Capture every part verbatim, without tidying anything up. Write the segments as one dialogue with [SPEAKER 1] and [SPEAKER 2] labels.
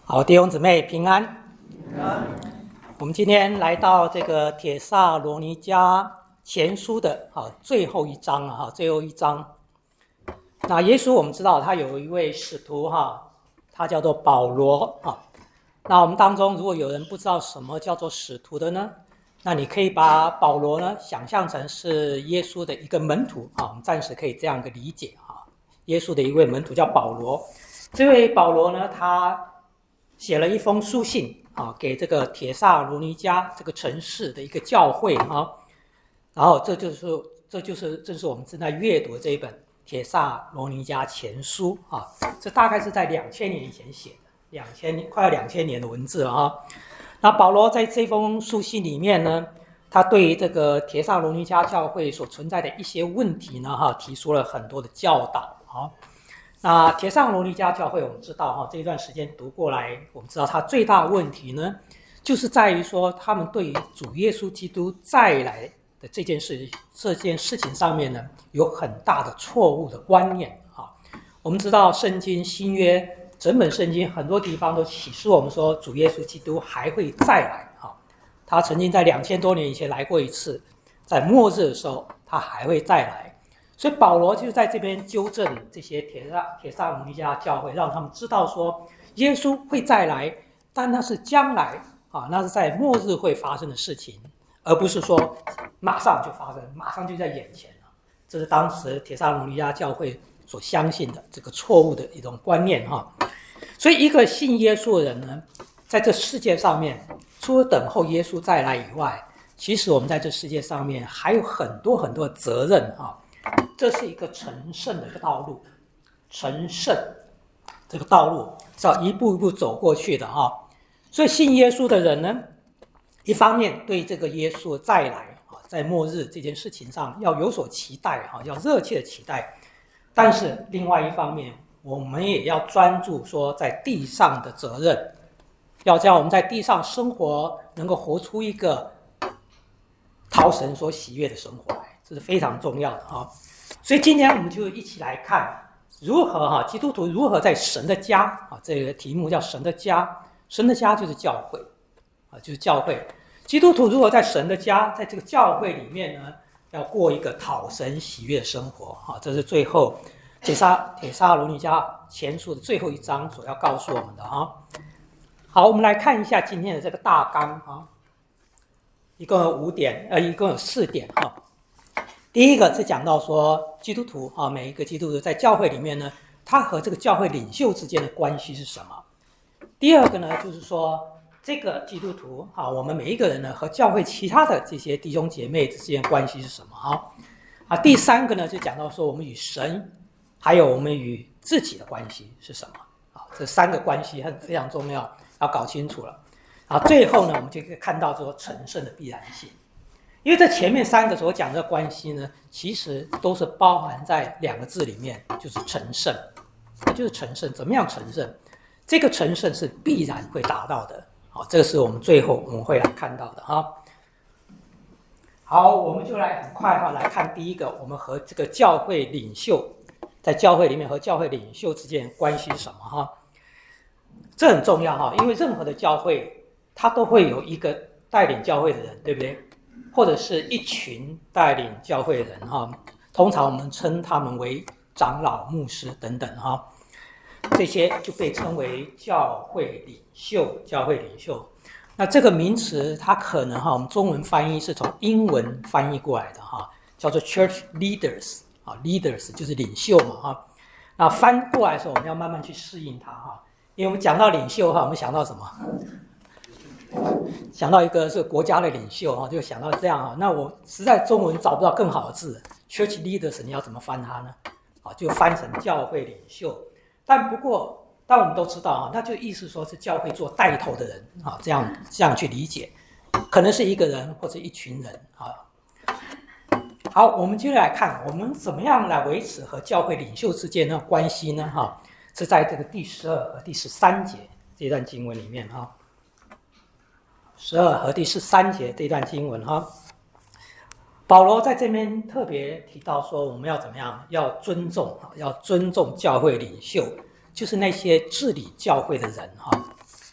[SPEAKER 1] 好，弟兄姊妹平安。
[SPEAKER 2] 平安。
[SPEAKER 1] 我们今天来到这个帖撒罗尼迦前书的啊最后一章啊，最后一章。那耶稣我们知道他有一位使徒哈，他叫做保罗啊。那我们当中如果有人不知道什么叫做使徒的呢，那你可以把保罗呢想象成是耶稣的一个门徒啊，我们暂时可以这样一个理解啊。耶稣的一位门徒叫保罗，这位保罗呢，他写了一封书信啊，给这个帖撒罗尼迦这个城市的一个教会啊，然后这就是这就是正是我们正在阅读的这一本帖撒罗尼迦前书啊，这大概是在两千年以前写的，两千快要两千年的文字了啊。那保罗在这封书信里面呢，他对这个帖撒罗尼迦教会所存在的一些问题呢，哈，提出了很多的教导啊。那帖撒罗尼迦教会，我们知道哈，这一段时间读过来，我们知道它最大的问题呢，就是在于说他们对于主耶稣基督再来的这件事这件事情上面呢，有很大的错误的观念啊。我们知道圣经新约整本圣经很多地方都启示我们说，主耶稣基督还会再来啊。他曾经在两千多年以前来过一次，在末日的时候他还会再来。所以保罗就在这边纠正这些帖撒帖撒罗尼迦教会，让他们知道说耶稣会再来，但那是将来啊，那是在末日会发生的事情，而不是说马上就发生，马上就在眼前了。这是当时帖撒罗尼迦教会所相信的这个错误的一种观念哈。所以一个信耶稣的人呢，在这世界上面，除了等候耶稣再来以外，其实我们在这世界上面还有很多很多的责任哈。这是一个成圣的一个道路，成圣这个道路是要一步一步走过去的啊。所以信耶稣的人呢，一方面对这个耶稣再来啊，在末日这件事情上要有所期待啊，要热切的期待。但是另外一方面，我们也要专注说在地上的责任，要将我们在地上生活能够活出一个讨神所喜悦的生活来。这是非常重要的啊，所以今天我们就一起来看如何哈基督徒如何在神的家啊，这个题目叫神的家，神的家就是教会啊，就是教会。基督徒如何在神的家，在这个教会里面呢，要过一个讨神喜悦的生活啊，这是最后帖撒帖撒罗尼迦前书的最后一章所要告诉我们的啊。好，我们来看一下今天的这个大纲啊，一共有五点，呃，一共有四点哈。第一个是讲到说基督徒啊，每一个基督徒在教会里面呢，他和这个教会领袖之间的关系是什么？第二个呢，就是说这个基督徒啊，我们每一个人呢和教会其他的这些弟兄姐妹之间的关系是什么啊？啊，第三个呢就讲到说我们与神还有我们与自己的关系是什么啊？这三个关系很非常重要，要搞清楚了。啊，最后呢，我们就可以看到说成圣的必然性。因为这前面三个所讲的关系呢，其实都是包含在两个字里面，就是成圣，就是成圣。怎么样成圣？这个成圣是必然会达到的。好，这个是我们最后我们会来看到的哈。好，我们就来很快哈来看第一个，我们和这个教会领袖在教会里面和教会领袖之间的关系是什么哈？这很重要哈，因为任何的教会它都会有一个带领教会的人，对不对？或者是一群带领教会的人哈，通常我们称他们为长老、牧师等等哈，这些就被称为教会领袖。教会领袖，那这个名词它可能哈，我们中文翻译是从英文翻译过来的哈，叫做 church leaders 啊 ，leaders 就是领袖嘛哈。那翻过来的时候，我们要慢慢去适应它哈，因为我们讲到领袖哈，我们想到什么？想到一个是国家的领袖哈，就想到这样哈。那我实在中文找不到更好的字 ，church leaders 你要怎么翻它呢？啊，就翻成教会领袖。但不过，但我们都知道啊，那就意思说是教会做带头的人啊，这样这样去理解，可能是一个人或者一群人啊。好，我们接着来看，我们怎么样来维持和教会领袖之间的关系呢？哈，是在这个第十二和第十三节这段经文里面哈。十二和第十三节这段经文哈，保罗在这边特别提到说，我们要怎么样？要尊重，要尊重教会领袖，就是那些治理教会的人哈。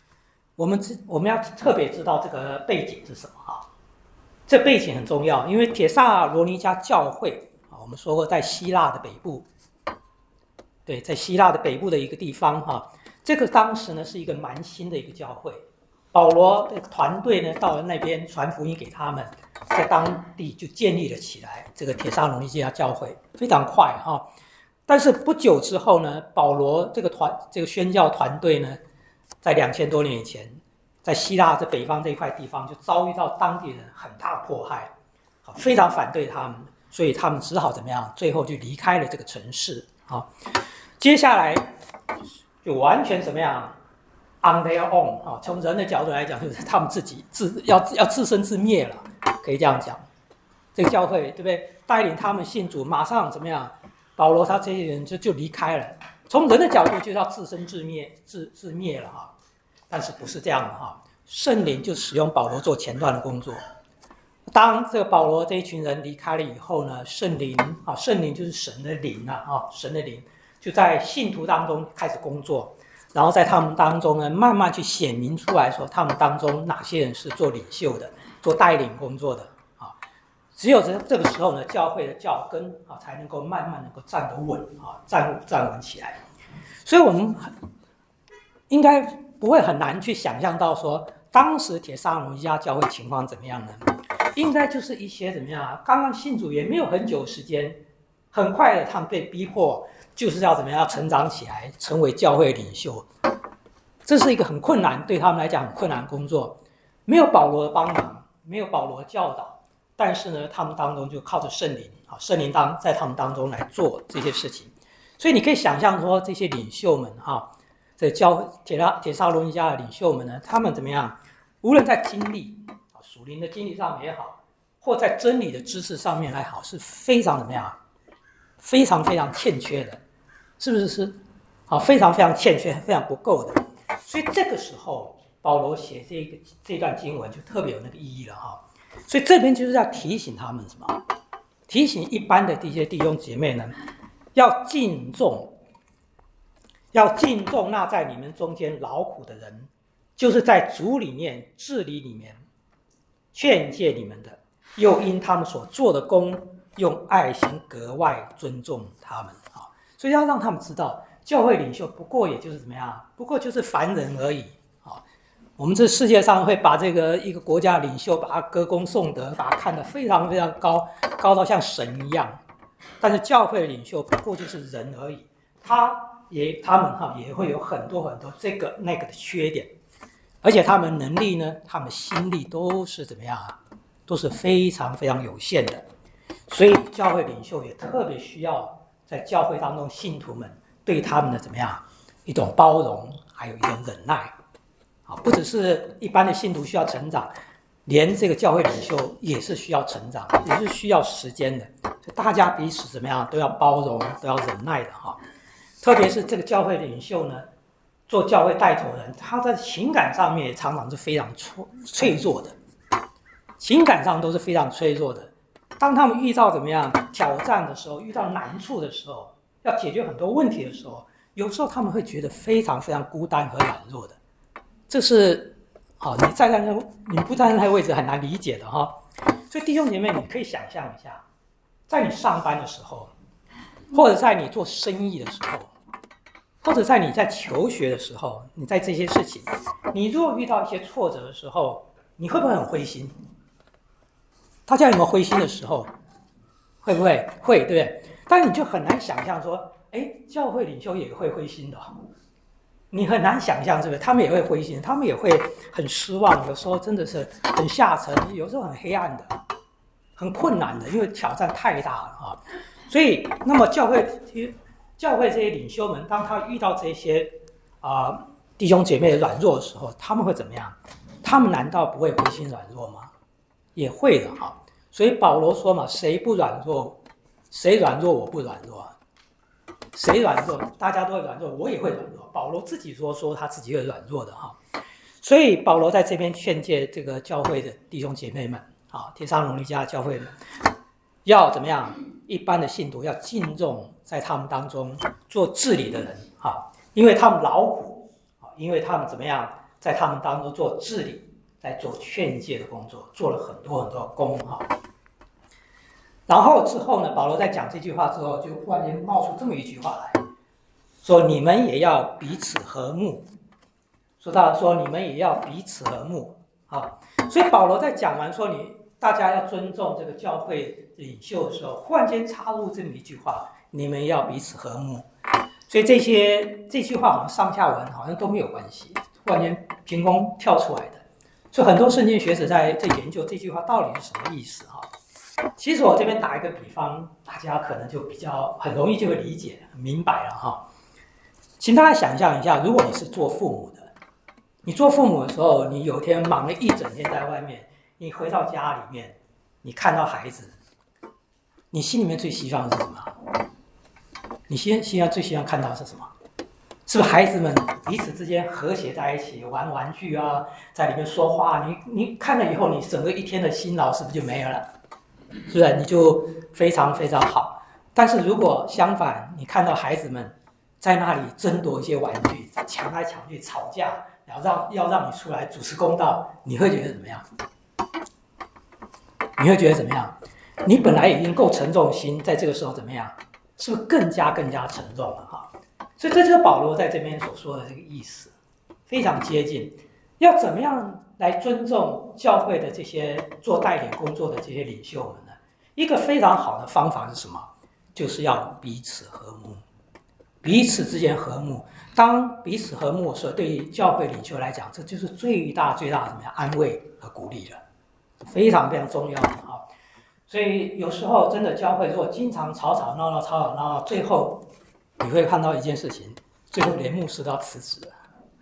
[SPEAKER 1] 我们知我们要特别知道这个背景是什么哈？这背景很重要，因为帖撒罗尼迦教会啊，我们说过在希腊的北部，对，在希腊的北部的一个地方哈，这个当时呢是一个蛮新的一个教会，保罗的团队呢到了那边传福音给他们，在当地就建立了起来这个帖撒罗尼迦教会，非常快哈。但是不久之后呢，保罗这个团这个宣教团队呢，在两千多年以前，在希腊这北方这一块地方就遭遇到当地人很大迫害，非常反对他们，所以他们只好怎么样？最后就离开了这个城市啊。接下来就完全怎么样 ？on their own 啊，从人的角度来讲，就是他们自己自要要自生自灭了，可以这样讲。这个教会对不对？带领他们信主，马上怎么样？保罗他这些人就就离开了。从人的角度就要自生自灭，自自灭了哈。但是不是这样的哈？圣灵就使用保罗做前段的工作。当这个保罗这一群人离开了以后呢，圣灵啊，圣灵就是神的灵啊，啊，神的灵就在信徒当中开始工作，然后在他们当中呢，慢慢去显明出来说，他们当中哪些人是做领袖的，做带领工作的啊。只有这这个时候呢，教会的教根啊，才能够慢慢能够站得稳啊，站站稳起来。所以我们应该不会很难去想象到说，当时帖撒罗尼迦教会情况怎么样呢？应该就是一些怎么样啊？刚刚信主也没有很久时间，很快的他们被逼迫，就是要怎么样要成长起来，成为教会领袖。这是一个很困难，对他们来讲很困难的工作。没有保罗的帮忙，没有保罗的教导，但是呢，他们当中就靠着圣灵啊，圣灵当在他们当中来做这些事情。所以你可以想象说，这些领袖们哈，这教帖拉帖撒罗尼迦的领袖们呢，他们怎么样？无论在经历啊属灵的经历上也好，或在真理的知识上面来好，是非常怎么样？非常非常欠缺的，是不是是？好，非常非常欠缺，非常不够的。所以这个时候，保罗写这个这段经文就特别有那个意义了哈。所以这边就是要提醒他们什么？提醒一般的这些弟兄姐妹呢，要敬重，要敬重那在你们中间劳苦的人，就是在主里面、治理里面劝诫你们的，又因他们所做的工，用爱心格外尊重他们啊。所以要让他们知道，教会领袖不过也就是怎么样，不过就是凡人而已啊。我们这世界上会把这个一个国家领袖，把他歌功颂德，把他看得非常非常高，高到像神一样。但是教会的领袖不过就是人而已，他也他们哈也会有很多很多这个那个的缺点，而且他们能力呢，他们心力都是怎么样啊？都是非常非常有限的。所以教会领袖也特别需要在教会当中信徒们对他们的怎么样一种包容，还有一种忍耐啊，不只是一般的信徒需要成长，连这个教会领袖也是需要成长，也是需要时间的。所以大家彼此怎么样都要包容，都要忍耐的哈。特别是这个教会领袖呢，做教会带头人，他在情感上面也常常是非常脆弱的，情感上都是非常脆弱的。当他们遇到怎么样挑战的时候，遇到难处的时候，要解决很多问题的时候，有时候他们会觉得非常非常孤单和软弱的。这是好，你站在那，你不站在那个位置很难理解的哈。所以弟兄姐妹，你可以想象一下，在你上班的时候，或者在你做生意的时候，或者在你在求学的时候，你在这些事情，你如果遇到一些挫折的时候，你会不会很灰心？大家有没有灰心的时候？会不会？会，对不对？但你就很难想象说，哎，教会领袖也会灰心的。你很难想象，是不是？他们也会灰心，他们也会很失望，有时候真的是很下沉，有时候很黑暗的，很困难的，因为挑战太大了啊。所以，那么教会教会这些领袖们，当他遇到这些啊、呃、弟兄姐妹的软弱的时候，他们会怎么样？他们难道不会灰心软弱吗？也会的哈。所以保罗说嘛，谁不软弱，谁软弱我不软弱，谁软弱大家都会软弱，我也会软弱。保罗自己说说他自己会软弱的哈。所以保罗在这边劝诫这个教会的弟兄姐妹们啊，帖撒罗尼迦教会的要怎么样？一般的信徒要敬重在他们当中做治理的人啊，因为他们劳苦啊，因为他们怎么样在他们当中做治理，在做劝诫的工作，做了很多很多的工哈。然后之后呢，保罗在讲这句话之后，就忽然间冒出这么一句话来，说你们也要彼此和睦。说到说你们也要彼此和睦啊，所以保罗在讲完说你大家要尊重这个教会领袖的时候，忽然间插入这么一句话，你们要彼此和睦。所以这些这句话好像上下文好像都没有关系，忽然间凭空跳出来的。所以很多圣经学者在在研究这句话到底是什么意思哈。其实我这边打一个比方，大家可能就比较很容易就会理解明白了哈。请大家想象一下，如果你是做父母的，你做父母的时候，你有一天忙了一整天在外面，你回到家里面，你看到孩子，你心里面最希望是什么？你心希望最希望看到的是什么？是不是孩子们彼此之间和谐在一起，玩玩具啊，在里面说话？你你看了以后，你整个一天的辛劳是不是就没有了？是不是？你就非常非常好。但是如果相反，你看到孩子们在那里争夺一些玩具，抢来抢去，吵架，然后让要让你出来主持公道，你会觉得怎么样？你会觉得怎么样？你本来已经够沉重的心，在这个时候怎么样？是不是更加更加沉重了哈？所以这就是保罗在这边所说的这个意思，非常接近。要怎么样来尊重教会的这些做带领工作的这些领袖们呢？一个非常好的方法是什么？就是要彼此和睦，彼此之间和睦。当彼此和睦的时候，对于教会领袖来讲，这就是最大最大的什么呀？安慰和鼓励了，非常非常重要的啊。所以有时候真的教会如果经常吵吵闹闹、吵吵闹闹，最后你会看到一件事情，最后连牧师都要辞职了。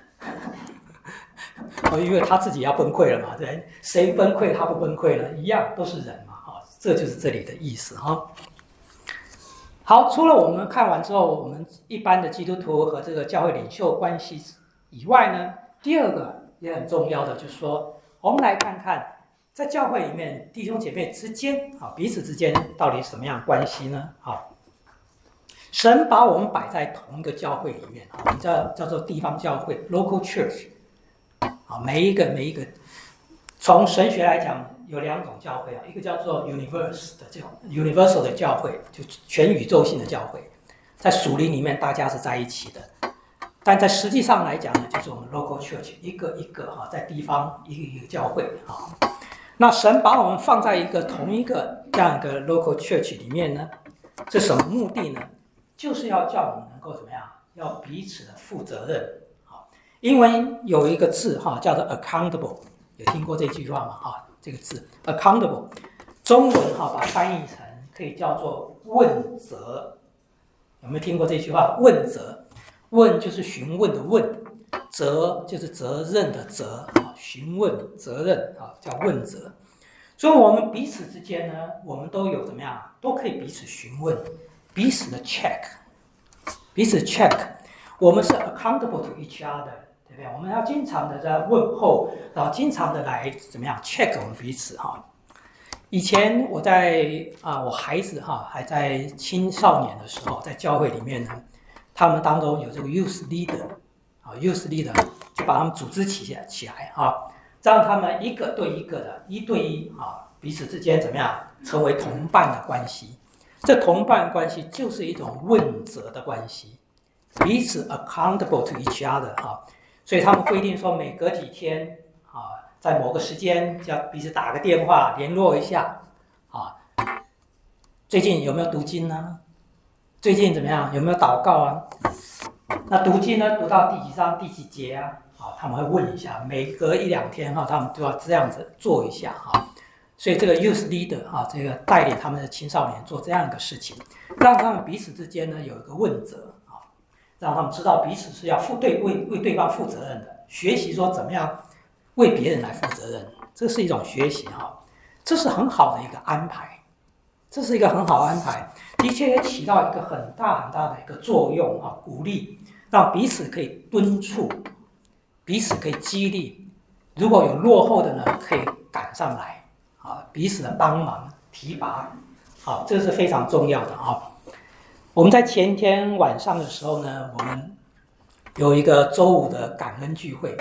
[SPEAKER 1] 因为他自己要崩溃了嘛，对，谁崩溃他不崩溃了，一样都是人嘛，哈，这就是这里的意思哈。好，除了我们看完之后，我们一般的基督徒和这个教会领袖关系以外呢，第二个也很重要的就是说，我们来看看在教会里面弟兄姐妹之间啊，彼此之间到底什么样的关系呢？好，神把我们摆在同一个教会里面，我们叫叫做地方教会 （local church）。啊，每一个每一个，从神学来讲，有两种教会啊，一个叫做 universe 的这种 universal 的教会，就全宇宙性的教会，在属灵里面大家是在一起的，但在实际上来讲呢，就是我们 local church 一个一个哈，在地方一个一个教会啊。那神把我们放在一个同一个这样一个 local church 里面呢，这什么目的呢？就是要叫我们能够怎么样？要彼此的负责任。英文有一个字哈，叫做 accountable， 有听过这句话吗？哈，这个字 accountable， 中文哈把它翻译成可以叫做问责。有没有听过这句话？问责，问就是询问的问，责就是责任的责啊，询问责任啊，叫问责。所以我们彼此之间呢，我们都有怎么样？都可以彼此询问，彼此的 check， 彼此 check， 我们是 accountable to each other。对不对？我们要经常的在问候，然后经常的来怎么样 check 我们彼此哈。以前我在啊，我孩子哈还在青少年的时候，在教会里面呢，他们当中有这个 youth leader 啊 ，youth leader 就把他们组织起来起来啊，让他们一个对一个的，一对一啊，彼此之间怎么样成为同伴的关系？这同伴关系就是一种问责的关系，彼此 accountable to each other 啊。所以他们规定说，每隔几天啊，在某个时间要彼此打个电话联络一下啊。最近有没有读经呢？最近怎么样？有没有祷告啊？那读经呢？读到第几章、第几节啊？啊，他们会问一下，每隔一两天哈，他们都要这样子做一下哈。所以这个 youth leader 啊，这个带领他们的青少年做这样一个事情，让他们彼此之间呢有一个问责。让他们知道彼此是要负对为为对方负责任的，学习说怎么样为别人来负责任，这是一种学习哈，这是很好的一个安排，这是一个很好的安排，的确也起到一个很大很大的一个作用啊，鼓励，让彼此可以敦促，彼此可以激励，如果有落后的呢，可以赶上来啊，彼此的帮忙提拔，好，这是非常重要的啊。我们在前一天晚上的时候呢，我们有一个周五的感恩聚会啊，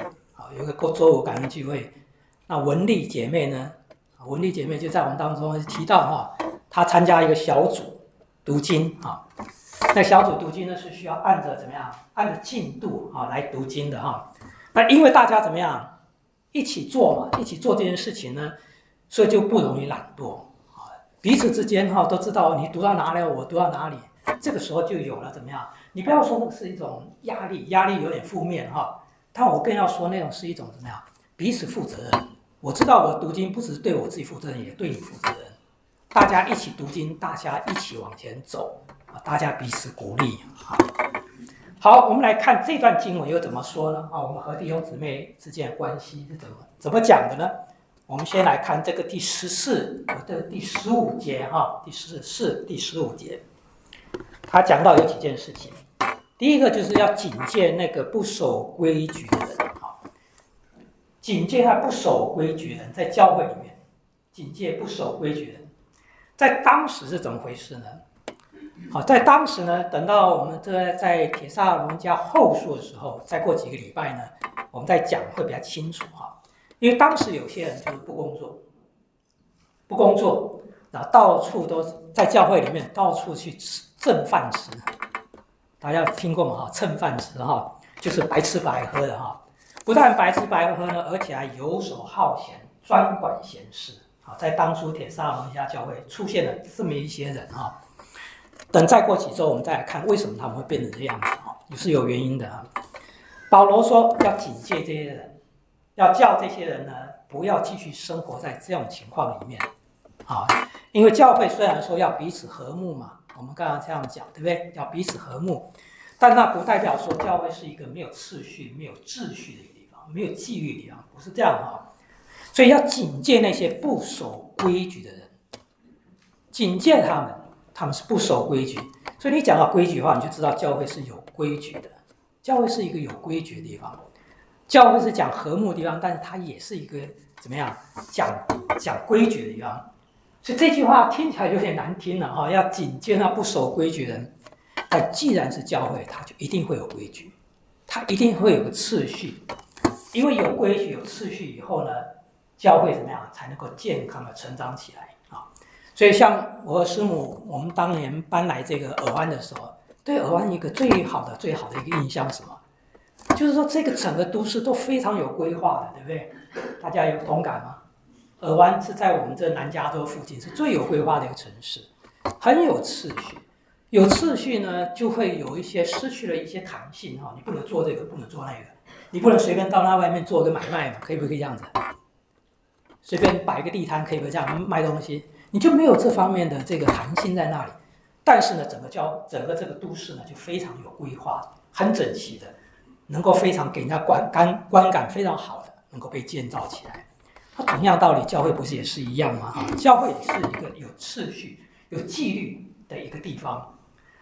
[SPEAKER 1] 啊，有一个周五感恩聚会，那文丽姐妹呢，文丽姐妹就在我们当中提到哈，她参加一个小组读经啊，那小组读经呢是需要按着怎么样，按着进度啊来读经的哈。那因为大家怎么样一起做嘛，一起做这件事情呢，所以就不容易懒惰啊，彼此之间哈都知道你读到哪里，我读到哪里，这个时候就有了怎么样？你不要说那个是一种压力，压力有点负面哈，但我更要说那种是一种怎么样？彼此负责任。我知道我读经不只是对我自己负责任，也对你负责任。大家一起读经，大家一起往前走，大家彼此鼓励。好，我们来看这段经文又怎么说呢？啊，我们和弟兄姊妹之间的关系是怎么怎么讲的呢？我们先来看这个第十四和这个第十五节哈，第十四、第十五节，他讲到有几件事情。第一个就是要警戒那个不守规矩的人，哈，警戒他不守规矩的人，在教会里面，警戒不守规矩的人，在当时是怎么回事呢？好，在当时呢，等到我们这个在帖撒罗尼迦后书的时候，再过几个礼拜呢，我们再讲会比较清楚哈。因为当时有些人就是不工作，不工作，然后到处都在教会里面到处去吃蹭饭吃。大家听过吗？哈，蹭饭吃哈，就是白吃白喝的哈。不但白吃白喝呢，而且还游手好闲，专管闲事。好，在当初帖撒罗尼迦教会出现了这么一些人哈。等再过几周，我们再来看为什么他们会变成这样子哈，也是有原因的哈。保罗说要警戒这些人，要叫这些人呢不要继续生活在这种情况里面啊，因为教会虽然说要彼此和睦嘛。我们刚刚这样讲，对不对？要彼此和睦，但那不代表说教会是一个没有次序、没有秩序的一个地方，没有纪律的地方，不是这样哈。所以要警戒那些不守规矩的人，警戒他们，他们是不守规矩。所以你讲到规矩的话，你就知道教会是有规矩的，教会是一个有规矩的地方。教会是讲和睦的地方，但是它也是一个怎么样讲讲规矩的地方。所以这句话听起来有点难听了哈，要警戒那不守规矩的人。但既然是教会，它就一定会有规矩，它一定会有个次序，因为有规矩、有次序以后呢，教会怎么样才能够健康的成长起来啊？所以像我和师母，我们当年搬来这个尔湾的时候，对尔湾一个最好的、最好的一个印象是什么？就是说这个整个都市都非常有规划的，对不对？大家有同感吗？尔湾是在我们这南加州附近，是最有规划的一个城市，很有次序。有次序呢，就会有一些失去了一些弹性哈，你不能做这个，不能做那个，你不能随便到那外面做个买卖嘛，可以不可以这样子？随便摆个地摊，可以不可以这样卖东西？你就没有这方面的这个弹性在那里。但是呢，整个交整个这个都市呢，就非常有规划，很整齐的，能够非常给人家观感观感非常好的，能够被建造起来。那同样道理，教会不是也是一样吗？哈，教会也是一个有次序、有纪律的一个地方。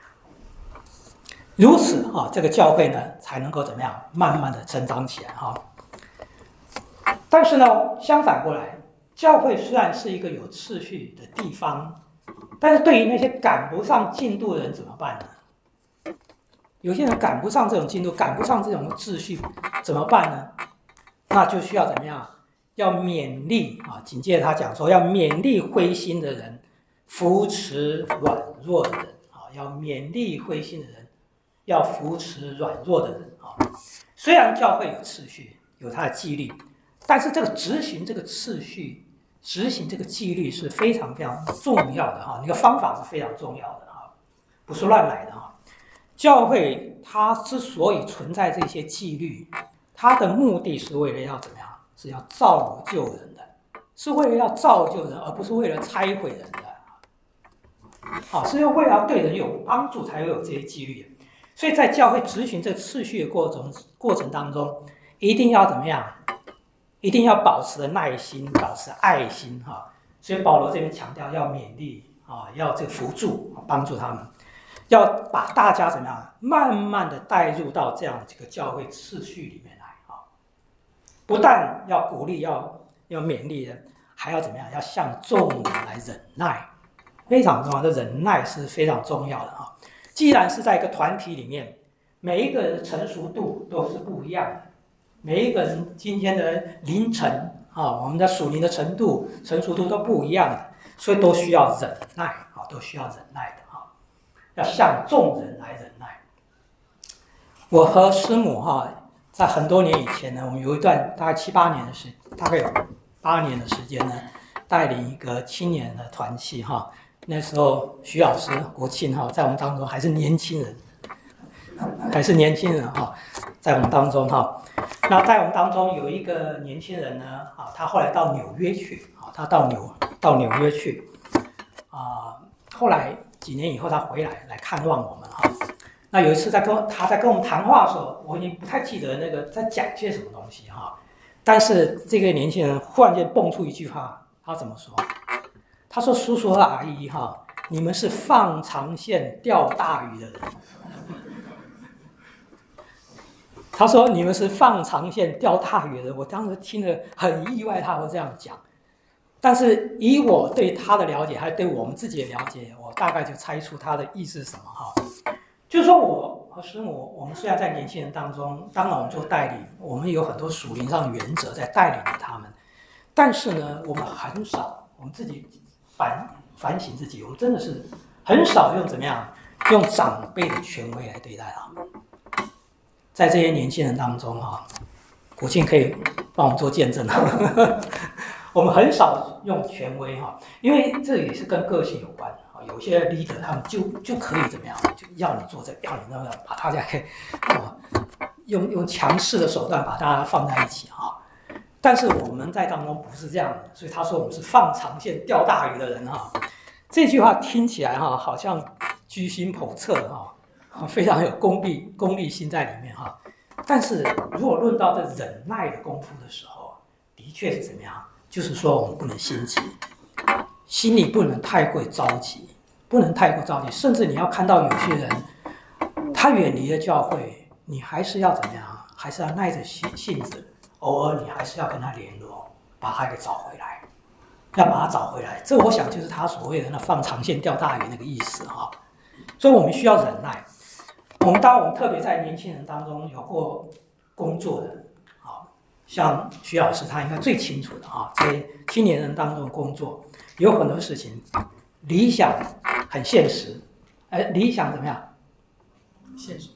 [SPEAKER 1] 如此哈，这个教会呢才能够怎么样，慢慢的成长起来哈。但是呢，相反过来，教会虽然是一个有次序的地方，但是对于那些赶不上进度的人怎么办呢？有些人赶不上这种进度，赶不上这种秩序，怎么办呢？那就需要怎么样？要勉励啊，紧接着他讲说，要勉励灰心的人，扶持软弱的人啊，要勉励灰心的人，要扶持软弱的人啊。虽然教会有次序，有它的纪律，但是这个执行这个次序、执行这个纪律是非常非常重要的哈，那个方法是非常重要的哈，不是乱来的哈。教会它之所以存在这些纪律，它的目的是为了要怎么样？是要造就人的，是为了要造就人，而不是为了拆毁人的。好，是要为了对人有帮助才会有这些纪律。所以在教会执行这次序的过程过程当中，一定要怎么样？一定要保持耐心，保持爱心哈。所以保罗这边强调要勉励啊，要这个扶助，帮助他们，要把大家怎么样，慢慢的带入到这样这个教会次序里面来啊。不但要鼓励，要要勉励人，还要怎么样？要向众人来忍耐，非常重要的忍耐是非常重要的啊。既然是在一个团体里面，每一个人的成熟度都是不一样的， 每一个人今天的凌晨啊，我们的属灵的程度、成熟度都不一样的，所以都需要忍耐啊，都需要忍耐的啊，要向众人来忍耐。我和师母哈，在很多年以前呢，我们有一段大概七八年的时，大概有八年的时间呢，带领一个青年的团契哈。那时候徐老师国庆哈，在我们当中还是年轻人，还是年轻人哈，在我们当中哈。那在我们当中有一个年轻人呢，啊，他后来到纽约去啊，他到纽到纽约去啊，后来几年以后他回来来看望我们哈。那有一次在跟他在跟我们谈话的时候，我已经不太记得那个在讲些什么东西哈，但是这个年轻人忽然间蹦出一句话，他怎么说？他说：“叔叔和阿姨哈，你们是放长线钓大鱼的人。”他说：“你们是放长线钓大鱼的人。”我当时听了很意外，他会这样讲。但是以我对他的了解，还有对我们自己的了解，我大概就猜出他的意思是什么哈。就是说我和师母，我们虽然在年轻人当中，当然我们做带领，我们有很多属灵上的原则在带领着他们，但是呢，我们很少，我们自己。反反省自己，我们真的是很少用怎么样用长辈的权威来对待他们。在这些年轻人当中哈，国庆可以帮我们做见证我们很少用权威哈，因为这也是跟个性有关啊。有些 leader 他们就就可以怎么样，就要你做这个，要你那个，把大家可以哦用用强势的手段把大家放在一起哈。但是我们在当中不是这样的，所以他说我们是放长线钓大鱼的人哈。这句话听起来哈，好像居心叵测哈，非常有功利功利心在里面哈。但是如果论到这忍耐的功夫的时候，的确是怎么样？就是说我们不能心急，心里不能太过着急，不能太过着急，甚至你要看到有些人他远离了教会，你还是要怎么样？还是要耐着性性子。偶尔你还是要跟他联络，把他给找回来，要把他找回来。这我想就是他所谓的那放长线钓大鱼那个意思哈。所以我们需要忍耐。我们当然我们特别在年轻人当中有过工作的，啊，像徐老师他应该最清楚的啊，在青年人当中工作有很多事情，理想很现实，哎，理想怎么样？
[SPEAKER 2] 现实。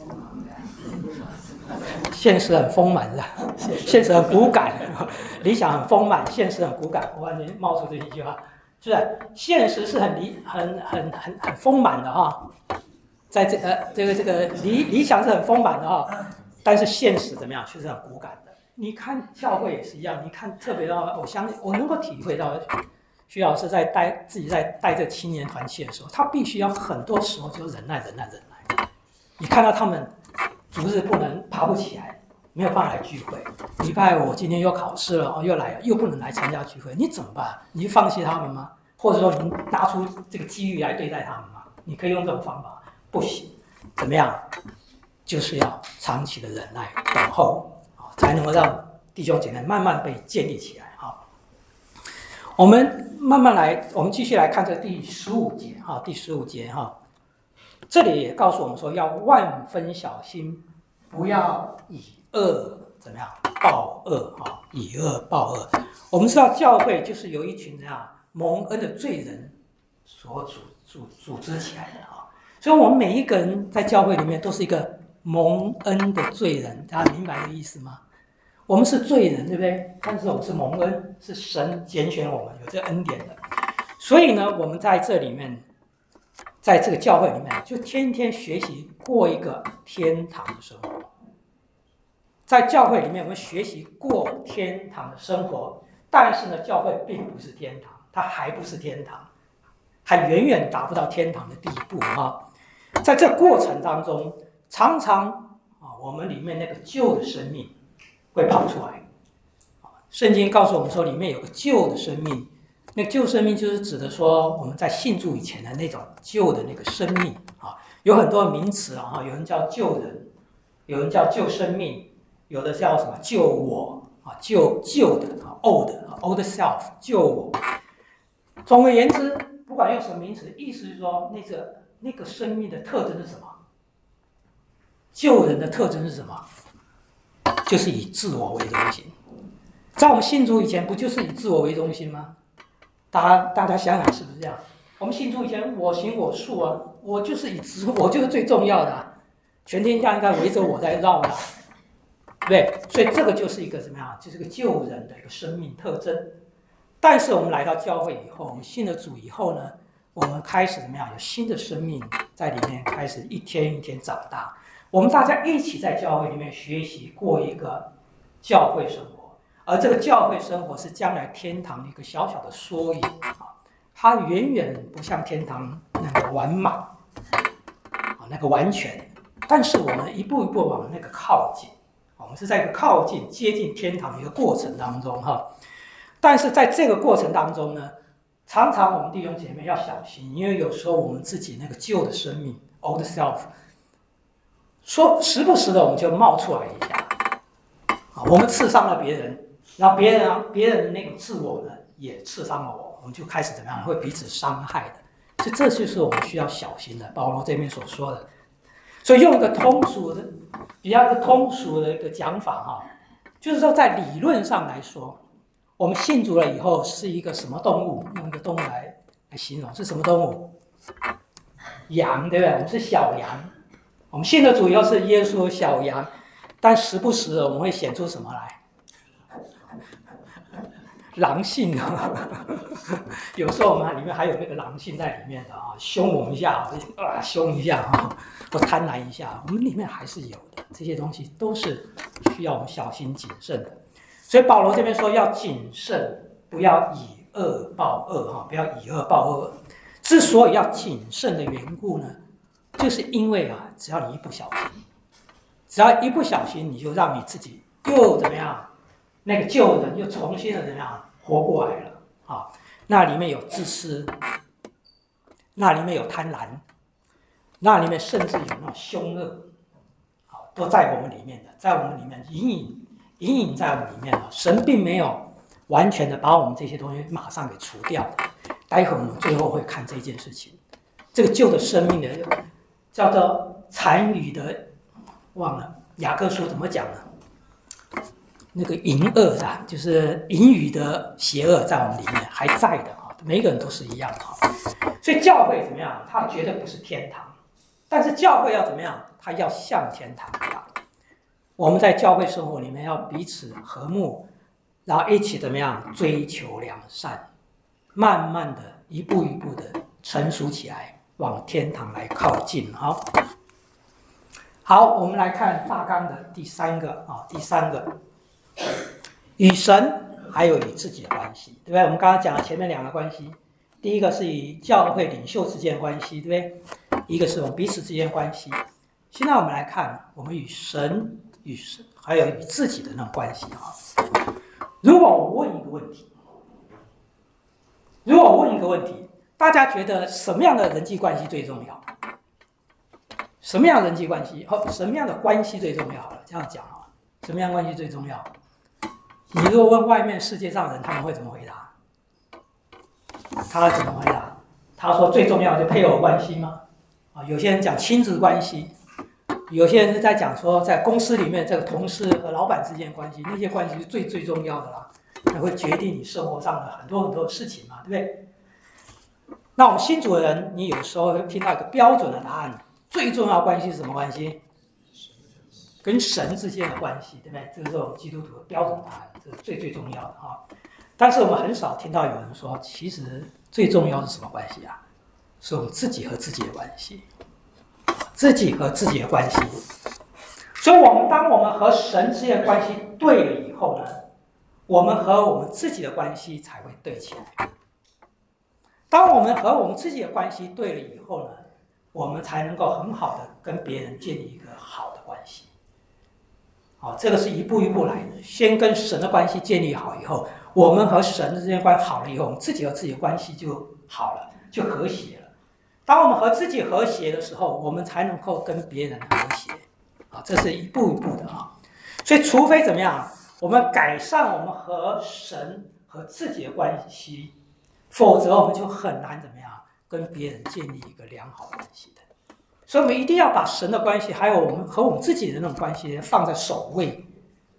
[SPEAKER 1] 现实很丰满是吧？现实很骨感，理想很丰满，现实很骨感。忽然间冒出这一句话，是不是？现实是很理很很很很丰满的哈，在这呃这个这个理理想是很丰满的哈，但是现实怎么样？却是很骨感的。你看教会也是一样，你看特别到我相信我能够体会到，徐老师在带自己在带这青年团契的时候，他必须要很多时候就忍耐忍耐忍耐。你看到他们。逐日不能爬不起来，没有办法来聚会。礼拜五今天又考试了，哦，又来了，又不能来参加聚会，你怎么办？你放弃他们吗？或者说你拿出这个机遇来对待他们吗？你可以用这种方法，不行。怎么样？就是要长期的忍耐等候，才能够让弟兄姐妹慢慢被建立起来。哈，我们慢慢来，我们继续来看这第十五节哈，第十五节哈。这里也告诉我们说，要万分小心，不要以恶怎么样报恶啊？以恶报恶。我们知道教会就是由一群怎样蒙恩的罪人所组组组织起来的啊，所以我们每一个人在教会里面都是一个蒙恩的罪人，大家明白这意思吗？我们是罪人，对不对？但是我们是蒙恩，是神拣选我们，有这恩典的。所以呢，我们在这里面。在这个教会里面，就天天学习过一个天堂的生活。在教会里面，我们学习过天堂的生活，但是呢，教会并不是天堂，它还不是天堂，还远远达不到天堂的地步啊！在这过程当中，常常啊，我们里面那个旧的生命会跑出来。圣经告诉我们说，里面有个旧的生命。那个旧生命就是指的说我们在信主以前的那种旧的那个生命啊，有很多名词啊，有人叫旧人，有人叫旧生命，有的叫什么旧我啊，旧旧的啊 ，old old self 旧我。总而言之，不管用什么名词，意思是说那个那个生命的特征是什么？旧人的特征是什么？ 就是以自我为中心。在我们信主以前，不就是以自我为中心吗？大家大家想想是不是这样？我们信主以前，我行我素啊，我就是以自我就是最重要的、啊，全天下应该围着我在绕的、啊，对不对？所以这个就是一个怎么样？就是个救人的一个生命特征。但是我们来到教会以后，我们信了主以后呢，我们开始怎么样？有新的生命在里面，开始一天一天长大。我们大家一起在教会里面学习过一个教会生活，而这个教会生活是将来天堂的一个小小的缩影啊，它远远不像天堂那个完满啊，那个完全，但是我们一步一步往那个靠近，我们是在一个靠近接近天堂的一个过程当中哈。但是在这个过程当中呢，常常我们弟兄姐妹要小心，因为有时候我们自己那个旧的生命 old self， 说时不时的我们就冒出来一下，我们刺伤了别人，然后别人啊别人的那个自我呢也刺伤了我，我们就开始怎么样，会彼此伤害的。所以这就是我们需要小心的，保罗这边所说的。所以用一个通俗的、比较一个通俗的一个讲法哈，就是说在理论上来说，我们信主了以后是一个什么动物？用一个动物来来形容，是什么动物？羊，对不对？我们是小羊。我们信的主要是耶稣小羊，但时不时我们会显出什么来？狼性啊，有时候我们里面还有那个狼性在里面的啊，凶我们一下啊，凶一下啊，或贪婪一下，我们里面还是有的。这些东西都是需要我们小心谨慎的。所以保罗这边说要谨慎，不要以恶报恶哈，不要以恶报恶。之所以要谨慎的缘故呢，就是因为啊，只要你一不小心，只要一不小心，你就让你自己又怎么样？那个旧人又重新的怎么样活过来了啊？那里面有自私，那里面有贪婪，那里面甚至有那种凶恶，好，都在我们里面的，在我们里面隐隐隐隐在我们里面了。神并没有完全的把我们这些东西马上给除掉的。待会我们最后会看这件事情，这个旧的生命的叫做残余的，忘了雅各书怎么讲呢？那个淫恶啊，就是淫语的邪恶在我们里面还在的啊，每个人都是一样的啊。所以教会怎么样？它绝对不是天堂，但是教会要怎么样？它要像天堂一样。我们在教会生活里面要彼此和睦，然后一起怎么样追求良善，慢慢的一步一步的成熟起来，往天堂来靠近。好，好，我们来看大纲的第三个啊，第三个。与神还有与自己的关系，对不对？我们刚刚讲了前面两个关系，第一个是与教会领袖之间的关系，对不对？一个是我们彼此之间的关系。现在我们来看我们与神、与神还有与自己的那种关系啊。如果我问一个问题，如果我问一个问题，大家觉得什么样的人际关系最重要？什么样的人际关系？哦，什么样的关系最重要？好了，这样讲啊，什么样的关系最重要？你如果问外面世界上的人，他们会怎么回答？他怎么回答？他说最重要的就配偶关系吗？啊，有些人讲亲子关系，有些人是在讲说在公司里面这个同事和老板之间的关系，那些关系是最最重要的啦，那会决定你生活上的很多很多的事情嘛，对不对？那我们新主的人，你有时候会听到一个标准的答案，最重要的关系是什么关系？跟神之间的关系，对不对？这个是我们基督徒的标准答案，这是最最重要的啊。但是我们很少听到有人说，其实最重要是什么关系啊？是我们自己和自己的关系，自己和自己的关系。所以，我们当我们和神之间的关系对了以后呢，我们和我们自己的关系才会对起来。当我们和我们自己的关系对了以后呢，我们才能够很好的跟别人建立一个好的关系。好，这个是一步一步来的。先跟神的关系建立好以后，我们和神之间关系好了以后，我们自己和自己的关系就好了，就和谐了。当我们和自己和谐的时候，我们才能够跟别人和谐。啊，这是一步一步的啊。所以，除非怎么样，我们改善我们和神和自己的关系，否则我们就很难怎么样跟别人建立一个良好的关系的。所以我们一定要把神的关系，还有我们和我们自己的那种关系放在首位，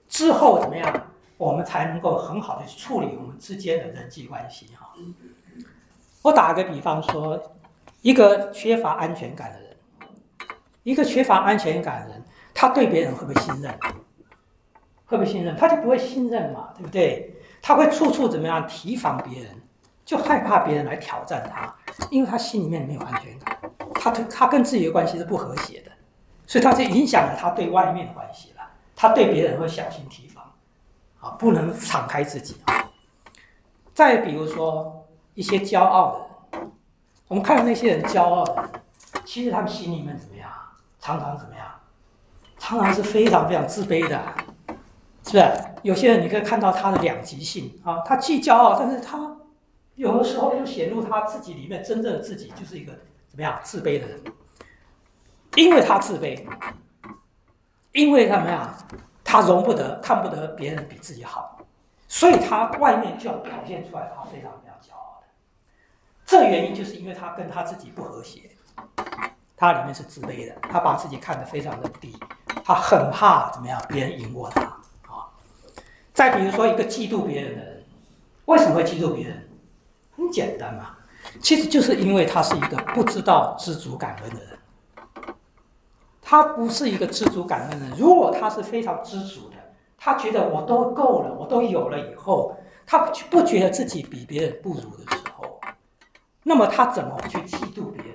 [SPEAKER 1] 之后怎么样，我们才能够很好的去处理我们之间的人际关系哈。我打个比方说，一个缺乏安全感的人，一个缺乏安全感的人，他对别人会不会信任？会不会信任？他就不会信任嘛，对不对？他会处处怎么样提防别人，就害怕别人来挑战他，因为他心里面没有安全感，他他跟自己的关系是不和谐的，所以他就影响了他对外面的关系了。他对别人会小心提防，啊，不能敞开自己啊。再比如说一些骄傲的人，我们看到那些人骄傲的人，其实他们心里面怎么样？常常怎么样？常常是非常非常自卑的、啊，是不是？有些人你可以看到他的两极性啊，他既骄傲，但是他有的时候又显露他自己里面真正的自己就是一个怎么样自卑的人，因为他自卑，因为他怎么样，他容不得、看不得别人比自己好，所以他外面就要表现出来他非常非常骄傲的。这原因就是因为他跟他自己不和谐。他里面是自卑的，他把自己看得非常的低，他很怕怎么样别人赢过他啊。再比如说一个嫉妒别人的人，为什么会嫉妒别人？很简单嘛，其实就是因为他是一个不知道知足感恩的人。他不是一个知足感恩的人，如果他是非常知足的，他觉得我都够了，我都有了以后，他不觉得自己比别人不如的时候，那么他怎么去嫉妒别人？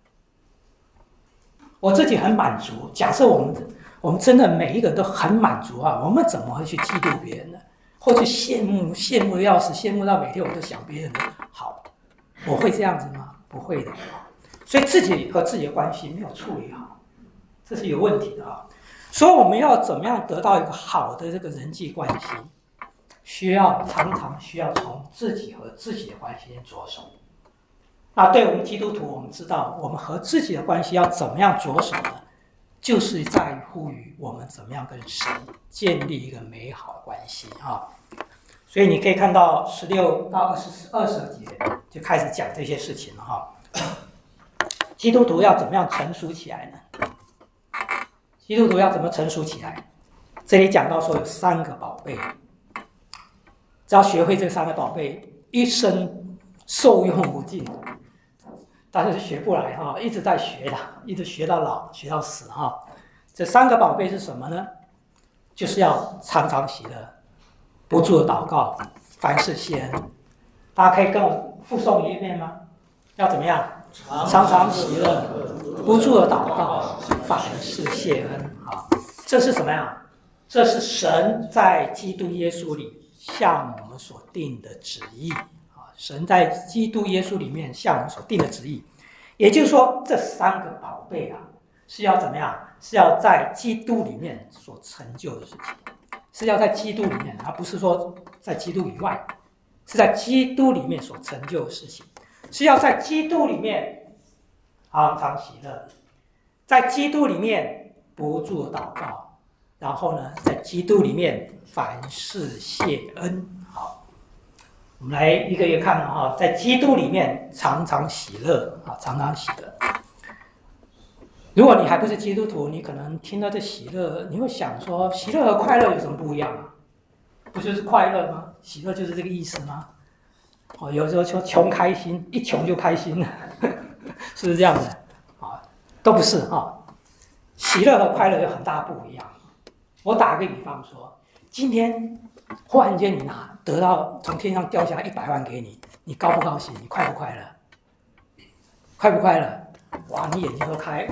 [SPEAKER 1] 我自己很满足。假设我们我们真的每一个人都很满足啊，我们怎么会去嫉妒别人呢？或者羡慕羡慕的要死，羡慕到每天我都想别人的好，我会这样子吗？不会的。所以自己和自己的关系没有处理好，这是有问题的啊。所以我们要怎么样得到一个好的这个人际关系，需要常常需要从自己和自己的关系着手。那对我们基督徒，我们知道我们和自己的关系要怎么样着手呢？就是在乎于我们怎么样跟神建立一个美好的关系啊。所以你可以看到十六到二十二十节就开始讲这些事情了哈。基督徒要怎么样成熟起来呢？基督徒要怎么成熟起来？这里讲到说有三个宝贝，只要学会这三个宝贝，一生受用无尽。但是学不来哈，一直在学的，一直学到老，学到死哈。这三个宝贝是什么呢？就是要常常喜乐，不住的祷告，凡事谢恩。大家可以跟我复诵一遍吗？要怎么样？常常喜乐，不住的祷告，凡事谢恩。好，这是什么呀？这是神在基督耶稣里向我们所定的旨意。神在基督耶稣里面向我们所定的旨意，也就是说，这三个宝贝啊，是要怎么样？是要在基督里面所成就的事情，是要在基督里面，而不是说在基督以外，是在基督里面所成就的事情，是要在基督里面常常喜乐，在基督里面不住祷告，然后呢，在基督里面凡事谢恩。好。我们来一个一个看哈，在基督里面常常喜乐啊，常常喜乐。如果你还不是基督徒，你可能听到这喜乐，你会想说，喜乐和快乐有什么不一样啊？不就是快乐吗？喜乐就是这个意思吗？哦，有时候说穷开心，一穷就开心了，是不是这样的？啊，都不是哈。喜乐和快乐有很大不一样。我打个比方说，今天忽然间你拿得到从天上掉下来一百万给你，你高不高兴？你快不快乐？快不快乐？哇，你眼睛都开，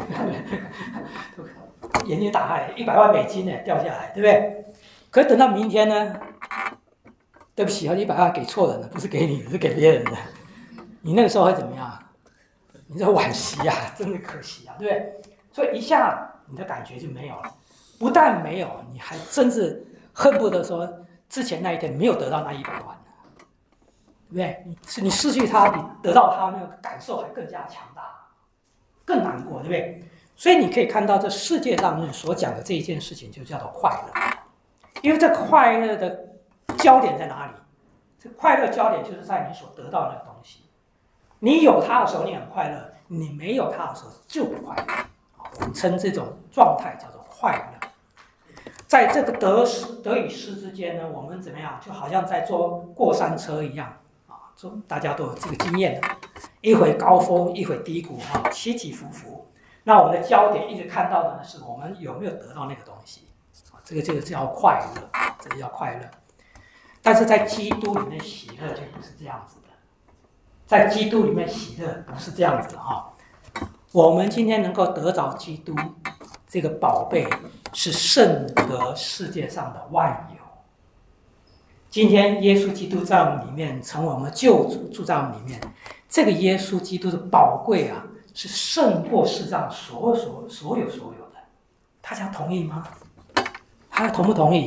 [SPEAKER 1] 眼睛打开，一百万美金呢掉下来，对不对？可是等到明天呢？对不起啊，一百万给错人了，不是给你，是给别人的。你那个时候会怎么样？你这惋惜啊，真的可惜啊，对不对？所以一下你的感觉就没有了，不但没有，你还真是恨不得说。之前那一天没有得到那一百万，对不对？你你失去它比得到它那个感受还更加强大，更难过，对不对？所以你可以看到这世界上面所讲的这一件事情就叫做快乐，因为这快乐的焦点在哪里？这快乐焦点就是在你所得到的那个东西。你有它的时候你很快乐，你没有它的时候就不快乐。我们称这种状态叫做快乐。 在这个得失得与失之间呢，我们怎么样？就好像在坐过山车一样啊，坐大家都有这个经验的，一会高峰，一会低谷啊，起起伏伏。那我们的焦点一直看到的呢，是我们有没有得到那个东西啊？这个这个叫快乐，这个叫快乐。但是在基督里面喜乐就不是这样子的，在基督里面喜乐不是这样子哈。我们今天能够得着基督这个宝贝，是胜得世界上的万有。今天耶稣基督在我们里面成为我们的救主，住在我们里面，这个耶稣基督的宝贵啊，是胜过世上所有所所有所有的。大家同意吗？大家同不同意？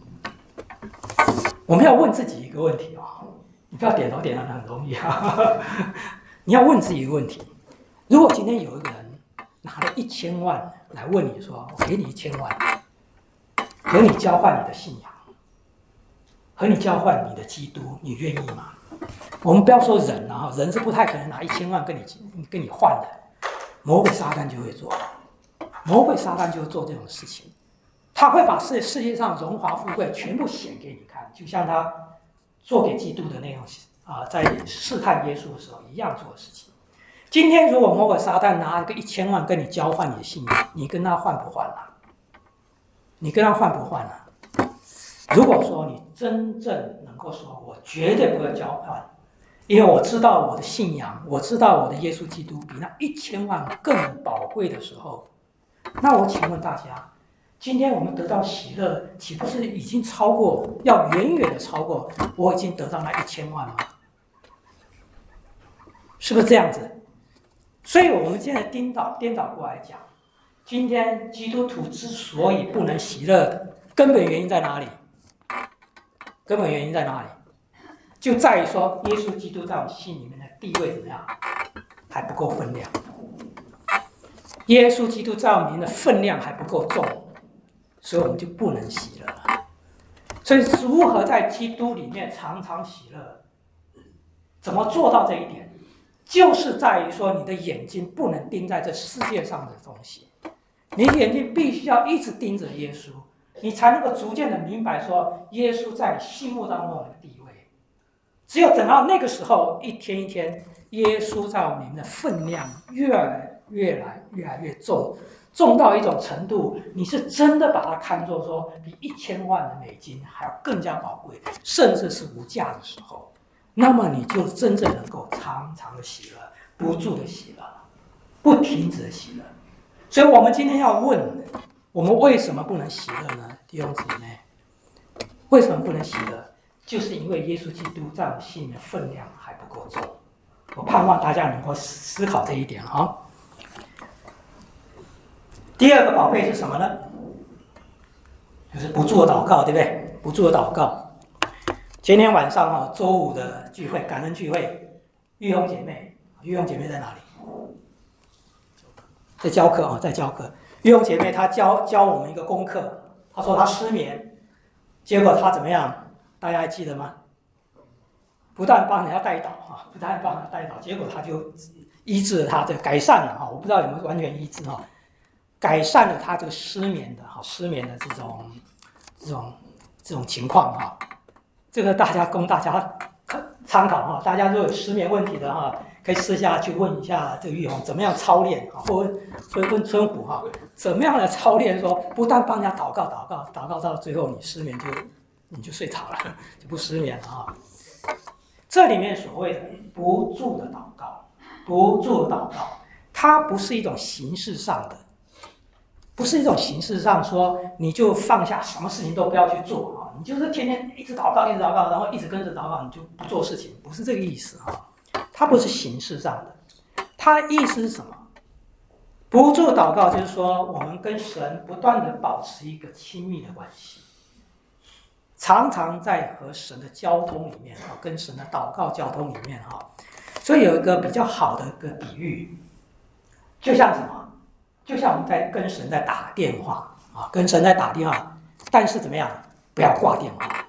[SPEAKER 1] 我们要问自己一个问题啊、哦，你不要点头点头很容易啊，你要问自己一个问题：如果今天有一个人拿了一千万来问你说，我给你一千万，和你交换你的信仰，和你交换你的基督，你愿意吗？我们不要说人啊，人是不太可能拿一千万跟你跟你换的，魔鬼撒旦就会做，魔鬼撒旦就会做这种事情。他会把世世界上荣华富贵全部显给你看，就像他做给基督的那种啊，在试探耶稣的时候一样做的事情。今天如果魔鬼撒旦拿一个一千万跟你交换你的信仰，你跟他换不换啊？你跟他换不换啊？如果说你真正能够说，我绝对不会交换，因为我知道我的信仰，我知道我的耶稣基督比那一千万更宝贵的时候，那我请问大家，今天我们得到喜乐，岂不是已经超过，要远远的超过我已经得到那一千万吗？是不是这样子？所以我们现在颠倒颠倒过来讲，今天基督徒之所以不能喜乐的根本原因在哪里？根本原因在哪里？就在于说，耶稣基督在我们心里面的地位怎么样？还不够分量。耶稣基督在我们里面的分量还不够重，所以我们就不能喜乐。所以如何在基督里面常常喜乐？怎么做到这一点？就是在于说，你的眼睛不能盯在这世界上的东西，你眼睛必须要一直盯着耶稣，你才能够逐渐的明白说，耶稣在你心目当中的地位。只有等到那个时候，一天一天，耶稣在我们里面的分量越来越来越来越重，重到一种程度，你是真的把它看作说比一千万的美金还要更加宝贵，甚至是无价的时候，那么你就真正能够常常的喜乐，不住的喜乐，不停止的喜乐。所以我们今天要问，我们为什么不能喜乐呢？弟兄姊妹，为什么不能喜乐？就是因为耶稣基督在我们心里面分量还不够重。我盼望大家能够思考这一点啊。第二个宝贝是什么呢？就是不住的祷告，对不对？不住的祷告。前天晚上哈，周五的聚会，感恩聚会，玉红姐妹，玉红姐妹在哪里？在教课啊，在教课。玉红姐妹她教教我们一个功课，她说她失眠，结果她怎么样？大家还记得吗？不但帮人家带导哈，不但帮人家带导，结果她就医治了她的，改善了哈。我不知道有没有完全医治哈，改善了她这个失眠的哈，失眠的这种这种这种情况哈。这个大家供大家参考哈，大家如果有失眠问题的哈，可以私下去问一下这个玉红怎么样操练哈，或问问春虎哈，怎么样的操练说不但帮人家祷告祷告祷告到最后你失眠就你就睡着了，就不失眠了哈。这里面所谓的不住的祷告，不住的祷告，它不是一种形式上的，不是一种形式上说你就放下什么事情都不要去做啊，你就是天天一直祷告一直祷告，然后一直跟着祷告，你就不做事情，不是这个意思啊。它不是形式上的，它意思是什么？不住祷告就是说，我们跟神不断的保持一个亲密的关系，常常在和神的交通里面啊，跟神的祷告交通里面啊，所以有一个比较好的一个比喻，就像什么？就像我们在跟神在打电话啊，跟神在打电话，但是怎么样？不要挂电话。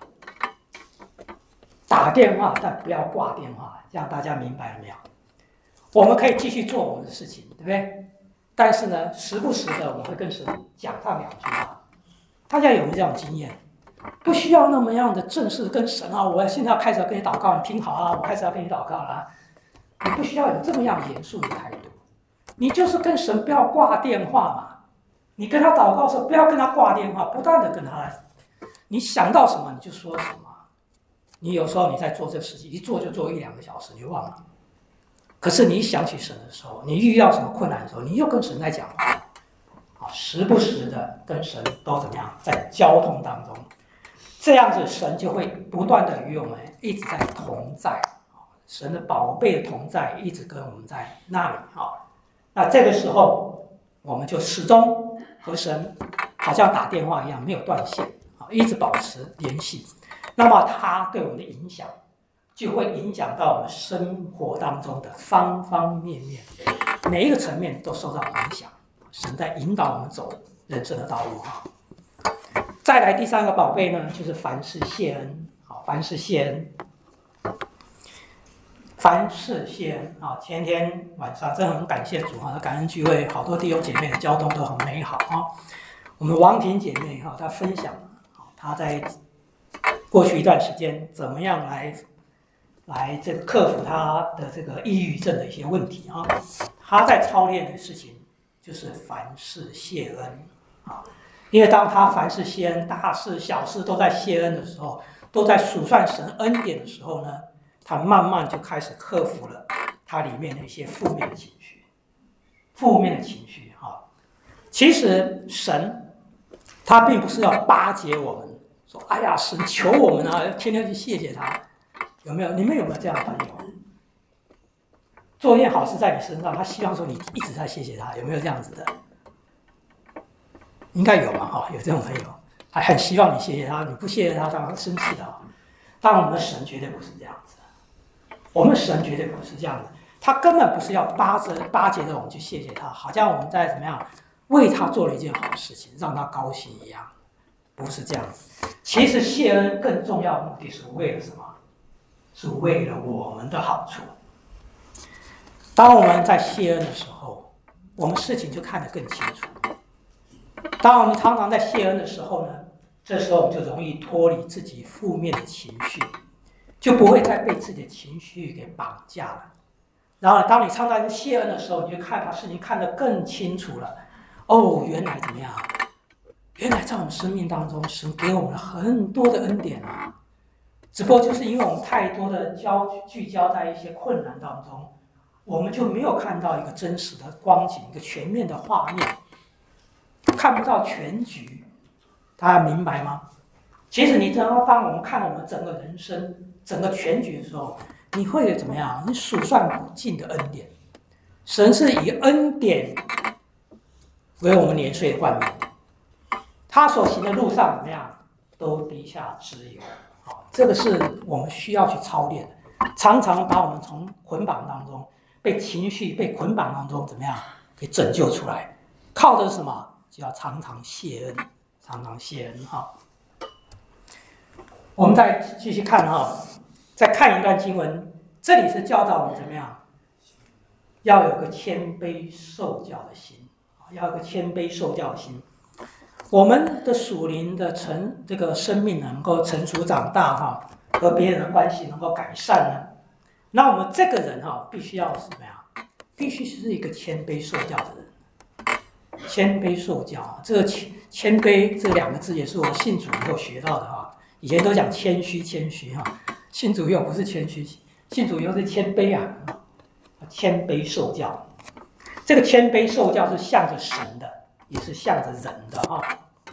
[SPEAKER 1] 打电话，但不要挂电话，这样大家明白了没有？我们可以继续做我们的事情，对不对？但是呢，时不时的我们会跟神讲上两句话， 大家有没有这样的经验？不需要那么样的正式跟神啊，我现在要开始要跟你祷告，你听好啊，我开始要跟你祷告了啊。你不需要有这么样严肃的态度，你就是跟神不要挂电话嘛。你跟他祷告的时候，不要跟他挂电话，不断的跟他，你想到什么你就说什么。你有时候你在做这个事情，一做就做一两个小时，你就忘了。可是你一想起神的时候，你遇到什么困难的时候，你又跟神在讲话，啊，时不时的跟神都怎么样，在交通当中，这样子神就会不断的与我们一直在同在，神的宝贝的同在一直跟我们在那里啊。那这个时候我们就始终和神好像打电话一样，没有断线啊，一直保持联系。那么它对我们的影响，就会影响到我们生活当中的方方面面，每一个层面都受到影响。神在引导我们走人生的道路哈。再来第三个宝贝呢，就是凡事谢恩。好，凡事谢恩，凡事谢恩啊！前天晚上真的很感谢主哈，感恩聚会，好多弟兄姐妹的交通都很美好啊。我们王婷姐妹哈，她分享她在过去一段时间怎么样来来这个克服她的这个抑郁症的一些问题啊。她在操练的事情就是凡事谢恩啊，因为当她凡事谢恩，大事小事都在谢恩的时候，都在数算神恩典的时候呢，她慢慢就开始克服了她里面的一些负面的情绪，负面的情绪哈。其实神他并不是要巴结我们。说哎呀，神求我们啊，天天去谢谢他，有没有？你们有没有这样的朋友？做一件好事在你身上，他希望说你一直在谢谢他，有没有这样子的？应该有嘛，哈，有这种朋友，还很希望你谢谢他，你不谢谢他，当然生气的。但我们的神绝对不是这样子，我们神绝对不是这样的，他根本不是要巴着巴结着我们去谢谢他，好像我们在怎么样为他做了一件好事情，让他高兴一样。不是这样子，其实谢恩更重要的目的是为了什么？是为了我们的好处。当我们在谢恩的时候，我们事情就看得更清楚。当我们常常在谢恩的时候呢，这时候我们就容易脱离自己负面的情绪，就不会再被自己的情绪给绑架了。然后当你常常谢恩的时候，你就看把事情看得更清楚了。哦，原来怎么样？原来在我们生命当中，神给我们了很多的恩典啊，只不过就是因为我们太多的焦聚焦在一些困难当中，我们就没有看到一个真实的光景，一个全面的画面，看不到全局。大家明白吗？其实你只要当我们看我们整个人生、整个全局的时候，你会怎么样？你数算不尽的恩典。神是以恩典为我们年岁冠冕。他所行的路上怎么样，都滴下脂油。好，这个是我们需要去操练的。常常把我们从捆绑当中、被情绪、被捆绑当中怎么样给拯救出来？靠的是什么？就要常常谢恩，常常谢恩哈。我们再继续看哈，再看一段经文，这里是教导我们怎么样，要有个谦卑受教的心，要有个谦卑受教的心。我们的属灵的成这个生命能够成熟长大哈，和别人的关系能够改善呢，那我们这个人哈，必须要什么呀？必须是一个谦卑受教的人。谦卑受教，这个谦谦卑这两个字也是我信主以后学到的哈。以前都讲谦虚谦虚哈，信主以后不是谦虚，信主以后是谦卑啊，谦卑受教。这个谦卑受教是向着神的，也是向着人的哈。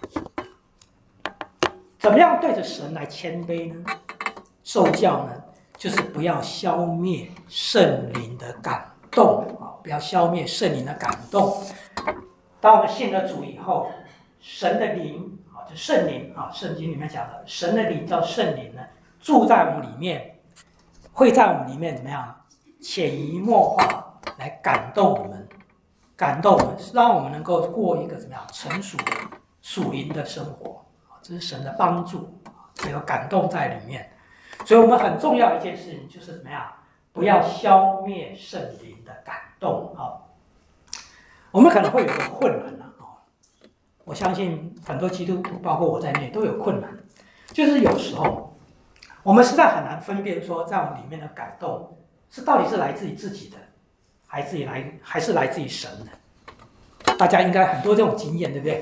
[SPEAKER 1] 怎么样对着神来谦卑呢？受教呢，就是不要消灭圣灵的感动啊，不要消灭圣灵的感动。当我们信了主以后，神的灵啊，就圣灵啊，圣经里面讲的，神的灵叫圣灵呢，住在我们里面，会在我们里面怎么样，潜移默化来感动我们，感动我们，让我们能够过一个怎么样成熟的属灵的生活。这是神的帮助，这个感动在里面。所以我们很重要一件事情就是怎么样，不要消灭圣灵的感动啊。我们可能会有个混乱啊， 我相信很多基督徒，包括我在内，都有困难，就是有时候我们实在很难分辨说，在我们里面的感动是到底是来自于自己的，还是来还是来自于神的。大家应该很多这种经验，对不对？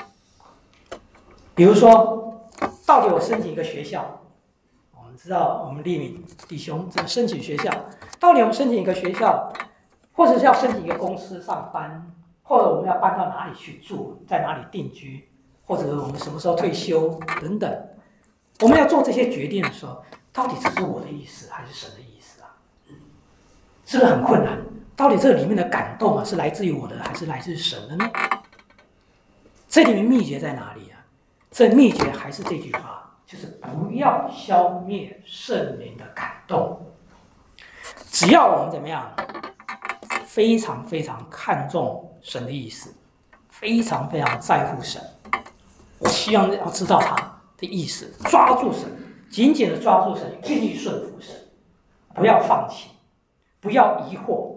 [SPEAKER 1] 比如说，到底我申请一个学校，我们知道我们立敏弟兄怎么申请学校，到底我们申请一个学校，或者是要申请一个公司上班，或者我们要搬到哪里去住，在哪里定居，或者我们什么时候退休等等，我们要做这些决定的时候，到底这是我的意思还是神的意思啊？是不是很困难？到底这里面的感动啊，是来自于我的，还是来自于神的呢？这里面秘诀在哪里啊？这秘诀还是这句话，就是不要消灭圣灵的感动。只要我们怎么样，非常非常看重神的意思，非常非常在乎神，我希望要知道他的意思，抓住神，紧紧的抓住神，愿意顺服神，不要放弃，不要疑惑，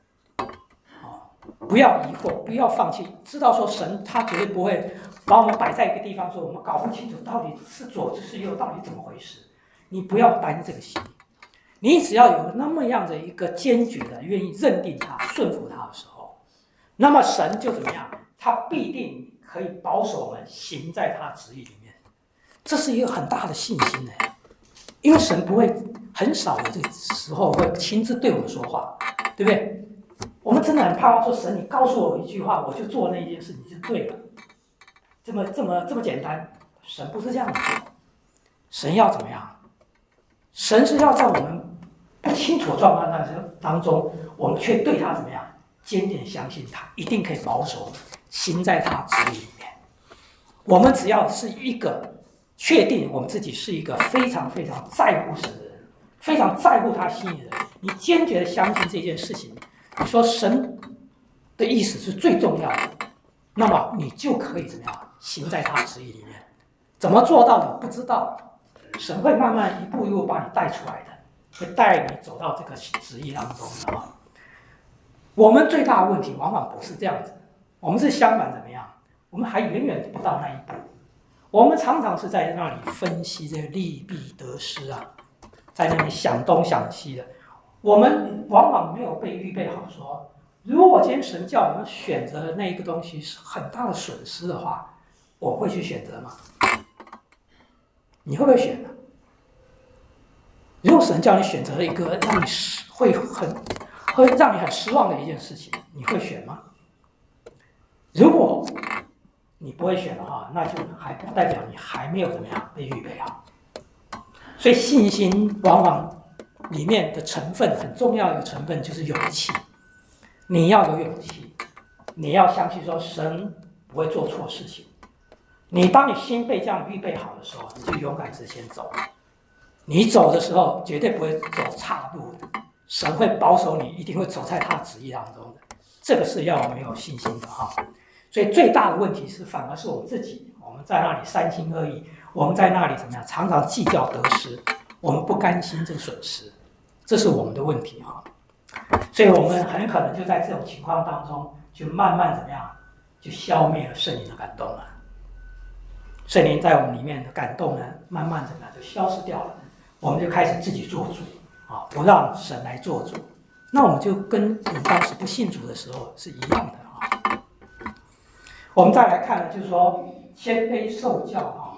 [SPEAKER 1] 不要疑惑，不要放弃，知道说神他绝对不会把我们摆在一个地方，说我们搞不清楚到底是左是右，到底怎么回事。你不要担这个心，你只要有那么样的一个坚决的愿意认定他、顺服他的时候，那么神就怎么样？他必定可以保守我们行在他旨意里面。这是一个很大的信心的，因为神不会很少有这个时候会亲自对我们说话，对不对？我们真的很盼望说，神，你告诉我一句话，我就做那一件事，你就对了。这么这么这么简单，神不是这样做。神要怎么样？神是要在我们不清楚的状况当中，我们却对他怎么样？坚定相信他一定可以保守行在他旨意里面。我们只要是一个确定我们自己是一个非常非常在乎神的人，非常在乎他心意的人，你坚决的相信这件事情，你说神的意思是最重要的，那么你就可以怎么样行在他旨意里面。怎么做到的不知道，神会慢慢一步一步把你带出来的，会带你走到这个旨意当中的啊。我们最大的问题往往不是这样子，我们是相反怎么样？我们还远远不到那一步。我们常常是在那里分析这个利弊得失啊，在那里想东想西的。我们往往没有被预备好说，如果今天神叫我们选择的那一个东西是很大的损失的话，我会去选择吗？你会不会选呢？如果神叫你选择一个让你会很会让你很失望的一件事情，你会选吗？如果你不会选的话，那就还代表你还没有怎么样被预备好。所以信心往往里面的成分很重要的一个成分就是勇气。你要有勇气，你要相信说神不会做错事情。你当你心被这样预备好的时候，你就勇敢直前走。你走的时候绝对不会走岔路的，神会保守你，一定会走在他的旨意当中的。这个是要我们有信心的哈。所以最大的问题是，反而是我们自己，我们在那里三心二意，我们在那里怎么样，常常计较得失，我们不甘心这个损失，这是我们的问题哈。所以我们很可能就在这种情况当中，就慢慢怎么样，就消灭了圣灵的感动了。圣灵在我们里面的感动呢，慢慢怎么样就消失掉了，我们就开始自己做主啊，不让神来做主。那我们就跟你当时不信主的时候是一样的啊。我们再来看呢，就是说谦卑受教啊，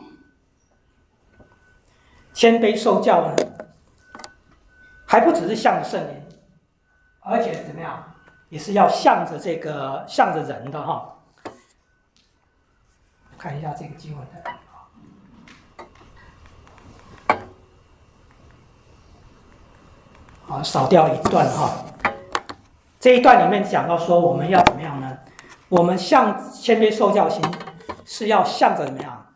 [SPEAKER 1] 谦卑受教呢，还不只是向着圣灵，而且怎么样，也是要向着这个向着人的哈。看一下这个经文的。好，少掉一段哈。这一段里面讲到说，我们要怎么样呢？我们向谦卑受教心，是要向着怎么样？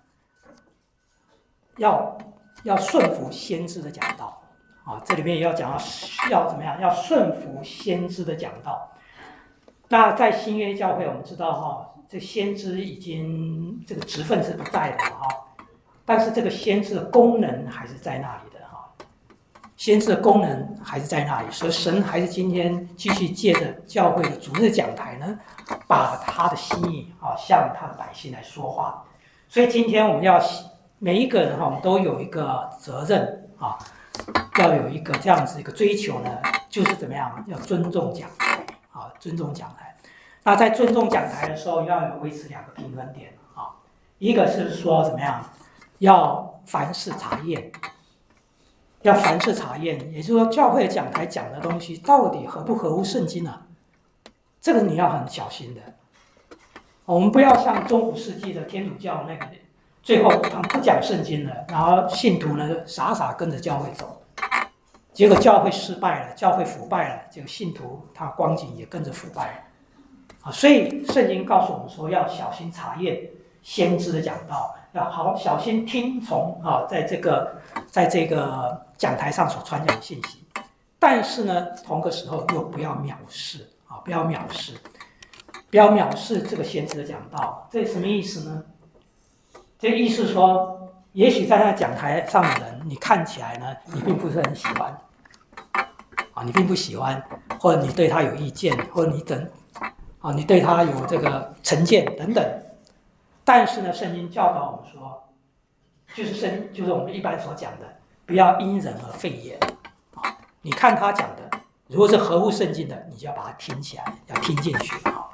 [SPEAKER 1] 要要顺服先知的讲道啊。这里面也要讲到要怎么样？要顺服先知的讲道。那在新约教会，我们知道哈，这先知已经这个职分是不在的哈，但是这个先知的功能还是在那里的哈。 先知的功能还是在那里，所以神还是今天继续借着教会的主日讲台呢，把他的心意啊向他的百姓来说话。所以今天我们要每一个人哈，我们都有一个责任啊，要有一个这样子一个追求呢，就是怎么样，要尊重讲台啊，尊重讲台。那在尊重讲台的时候，要有维持两个平衡点啊，一个是说怎么样，要凡事查验。要凡事查验，也就是说，教会讲台讲的东西到底合不合乎圣经啊？这个你要很小心的。我们不要像中古世纪的天主教那个，最后他们不讲圣经了，然后信徒呢傻傻跟着教会走，结果教会失败了，教会腐败了，结果信徒他光景也跟着腐败了。啊，所以圣经告诉我们说，要小心查验先知的讲道，要好小心听从啊，在这个在这个讲台上所传讲的信息，但是呢，同个时候又不要藐视啊，不要藐视，不要藐视这个先知的讲道。这什么意思呢？这意思说，也许在那讲台上的人，你看起来呢，你并不是很喜欢啊，你并不喜欢，或者你对他有意见，或者你等啊，你对他有这个成见等等。但是呢，圣经教导我们说，就是圣，就是我们一般所讲的，不要因人而废言。啊，你看他讲的，如果是合乎圣经的，你就要把它听起来，要听进去啊。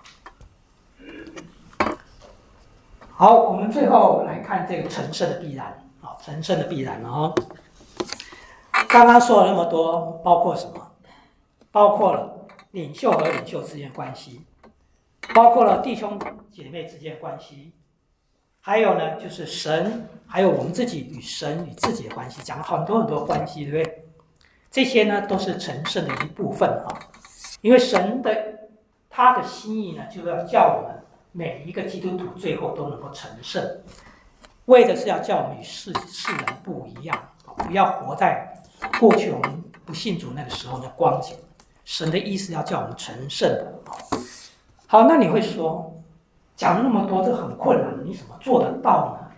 [SPEAKER 1] 好，我们最后来看这个成圣的必然啊，成圣的必然啊。刚刚说了那么多，包括什么？包括了领袖和领袖之间的关系，包括了弟兄姐妹之间的关系。还有呢，就是神，还有我们自己与神与自己的关系，讲了很多很多关系，对不对？这些呢，都是成圣的一部分啊。因为神的他的心意呢，就要叫我们每一个基督徒最后都能够成圣，为的是要叫我们与世世人不一样，不要活在过去我们不信主那个时候的光景。神的意思要叫我们成圣的。好，那你会说，讲了那么多，这很困难，你怎么做得到呢？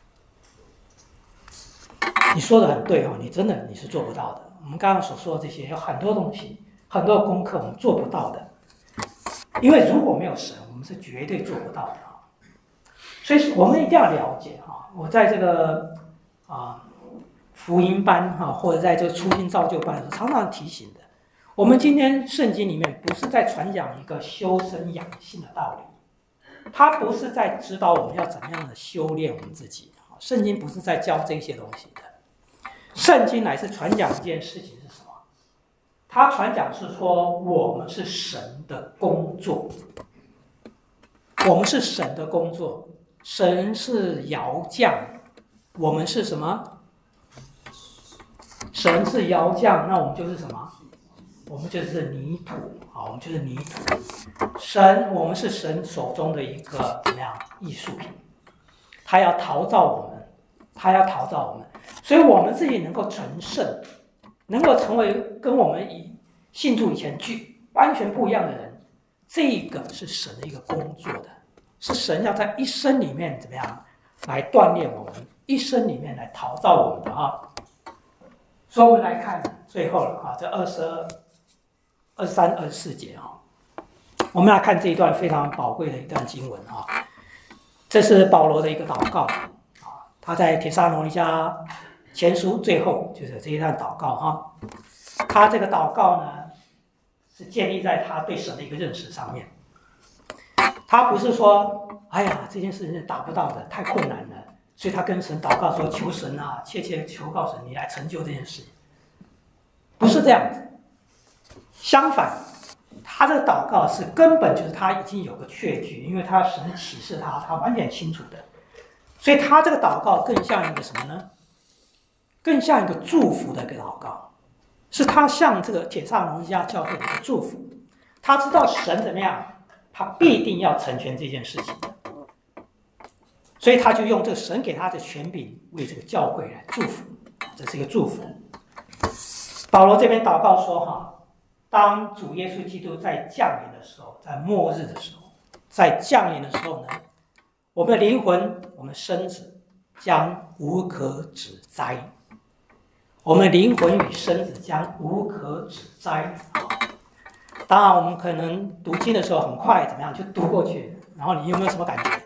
[SPEAKER 1] 你说的很对哦，你真的你是做不到的。我们刚刚所说的这些，有很多东西，很多功课我们做不到的，因为如果没有神，我们是绝对做不到的啊。所以我们一定要了解啊，我在这个啊福音班哈，或者在这个初心造就班的时候，常常提醒的，我们今天圣经里面不是在传讲一个修身养性的道理。他不是在指导我们要怎么样的修炼我们自己，圣经不是在教这些东西的。圣经乃是传讲一件事情是什么？他传讲是说我们是神的工作，我们是神的工作，神是窑匠，我们是什么？神是窑匠，那我们就是什么？我们就是泥土啊，我们就是泥土。神，我们是神手中的一个怎么样艺术品？他要陶造我们，他要陶造我们，所以我们自己能够成圣，能够成为跟我们以信主以前具完全不一样的人，这个是神的一个工作的，是神要在一生里面怎么样来锻炼我们，一生里面来陶造我们的啊。所以我们来看最后了啊，这二十二、二十三、二十四节啊。我们来看这一段非常宝贵的一段经文啊，这是保罗的一个祷告啊，他在帖撒罗尼迦前书最后就是这一段祷告哈，他这个祷告呢是建立在他对神的一个认识上面，他不是说哎呀这件事情是达不到的，太困难了，所以他跟神祷告说求神啊，切切求告神你来成就这件事，不是这样子，相反。他这个祷告是根本就是他已经有个确据，因为他神启示他，他完全清楚的，所以他这个祷告更像一个什么呢？更像一个祝福的一个祷告，是他向这个帖撒罗尼迦教会的一个祝福。他知道神怎么样，他必定要成全这件事情，所以他就用这个神给他的权柄为这个教会来祝福，这是一个祝福。保罗这边祷告说哈。当主耶稣基督在降临的时候，在末日的时候，在降临的时候呢，我们的灵魂，我们的身子将无可指摘， 我们灵魂与身子将无可指摘。当然，我们可能读经的时候很快怎么样就读过去，然后你有没有什么感觉？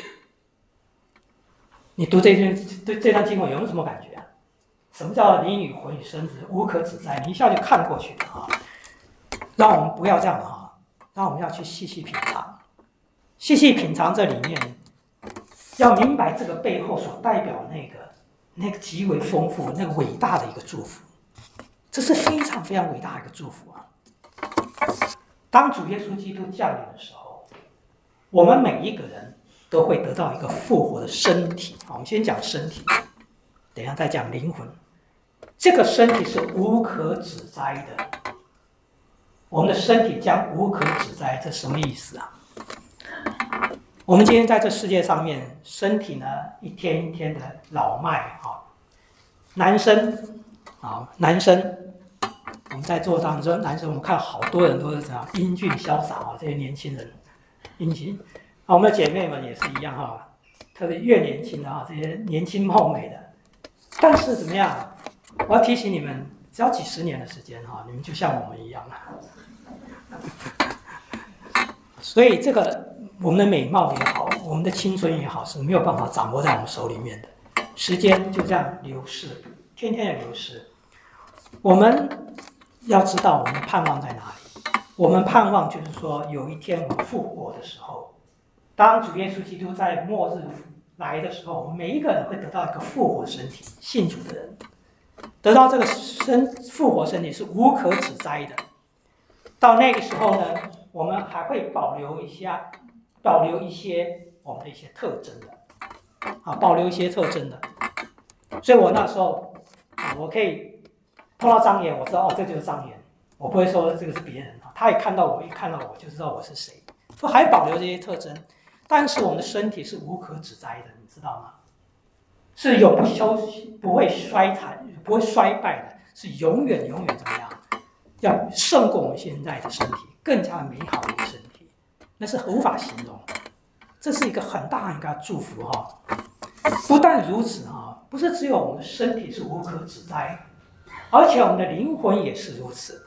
[SPEAKER 1] 你读这篇对这段经文有没有什么感觉啊？什么叫灵与魂与身子无可指摘？你一下就看过去了啊！让我们不要这样啊！让我们要去细细品尝，细细品尝这里面，要明白这个背后所代表那个那个极为丰富、那个伟大的一个祝福，这是非常非常伟大的一个祝福啊！当主耶稣基督降临的时候，我们每一个人都会得到一个复活的身体。我们先讲身体，等一下再讲灵魂。这个身体是无可指摘的，我们的身体将无可指摘，这什么意思啊？我们今天在这世界上面，身体呢一天一天的老迈啊，男生啊，男生。我们在座当中，男生我们看好多人都是这样英俊潇洒啊，这些年轻人，英俊啊，我们的姐妹们也是一样哈，特别越年轻的啊，这些年轻貌美的。但是怎么样？我要提醒你们，只要几十年的时间哈，你们就像我们一样了。所以这个我们的美貌也好，我们的青春也好，是没有办法掌握在我们手里面的。时间就这样流逝，天天的流逝。我们要知道我们的盼望在哪里。我们盼望就是说，有一天我们复活的时候，当主耶稣基督在末日来的时候，我们每一个人会得到一个复活身体。信主的人得到这个身复活身体是无可指摘的。到那个时候呢，我们还会保留一下，保留一些我们的一些特征的，啊，保留一些特征的。所以我那时候，啊，我可以碰到张岩，我知道哦，这就是张岩，我不会说这个是别人啊。他也看到我，一看到我就知道我是谁，说还保留这些特征，但是我们的身体是无可指摘的，你知道吗？是永不休息，不会衰残，不会衰败的，是永远永远怎么样？要胜过我们现在的身体，更加美好的一个身体，那是无法形容的。这是一个很大的一个祝福哈。不但如此哈，不是只有我们的身体是无可指摘，而且我们的灵魂也是如此。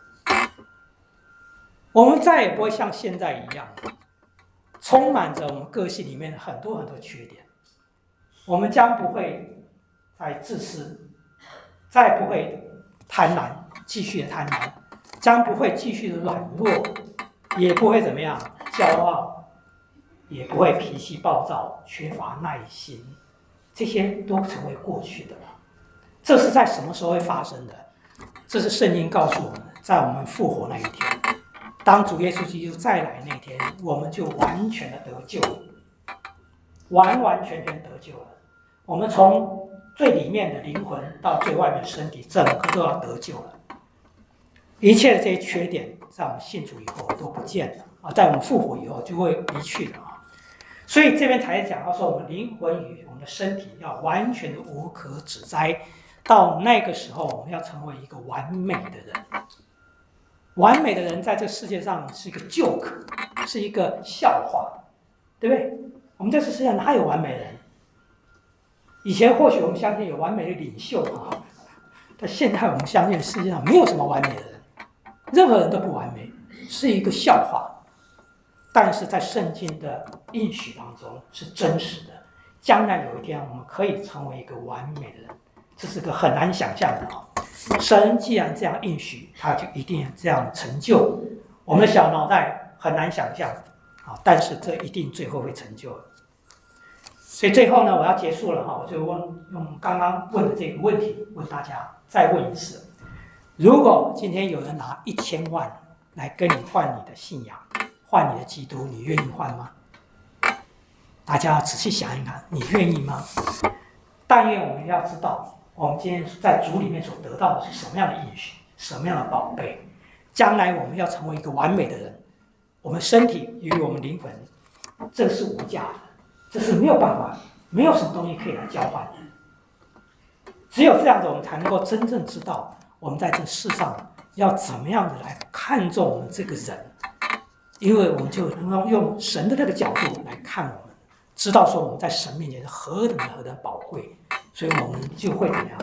[SPEAKER 1] 我们再也不会像现在一样，充满着我们个性里面的很多很多缺点。我们将不会再自私，再不会贪婪，继续的贪婪，将不会继续的软弱，也不会怎么样骄傲，也不会脾气暴躁，缺乏耐心，这些都成为过去的了。这是在什么时候会发生的？这是圣经告诉我们，在我们复活那一天，当主耶稣基督再来那天，我们就完全的得救了，完完全全得救了。我们从最里面的灵魂到最外面的身体，整个都要得救了。一切的这些缺点，在我们信主以后都不见了啊，在我们复活以后就会离去了啊。所以这边才讲到说，我们灵魂与我们的身体要完全的无可指摘。到那个时候，我们要成为一个完美的人。完美的人在这个世界上是一个 joke， 是一个笑话，对不对？我们在这世界上哪有完美的人？以前或许我们相信有完美的领袖啊，但现在我们相信世界上没有什么完美的人，任何人都不完美，是一个笑话。但是在圣经的应许当中是真实的，将来有一天我们可以成为一个完美的人，这是个很难想象的啊！神既然这样应许，他就一定这样成就。我们的小脑袋很难想象啊，但是这一定最后会成就的。所以最后呢，我要结束了哈，我就问用刚刚问的这个问题问大家，再问一次：如果今天有人拿一千万来跟你换你的信仰，换你的基督，你愿意换吗？大家仔细想一想，你愿意吗？但愿我们要知道，我们今天在主里面所得到的是什么样的应许，什么样的宝贝。将来我们要成为一个完美的人，我们身体与我们灵魂，这是无价的。这是没有办法，没有什么东西可以来交换的。只有这样子，我们才能够真正知道，我们在这世上要怎么样子来看重我们这个人，因为我们就能够用神的这个角度来看我们，知道说我们在神面前是何等何等宝贵，所以我们就会怎么样，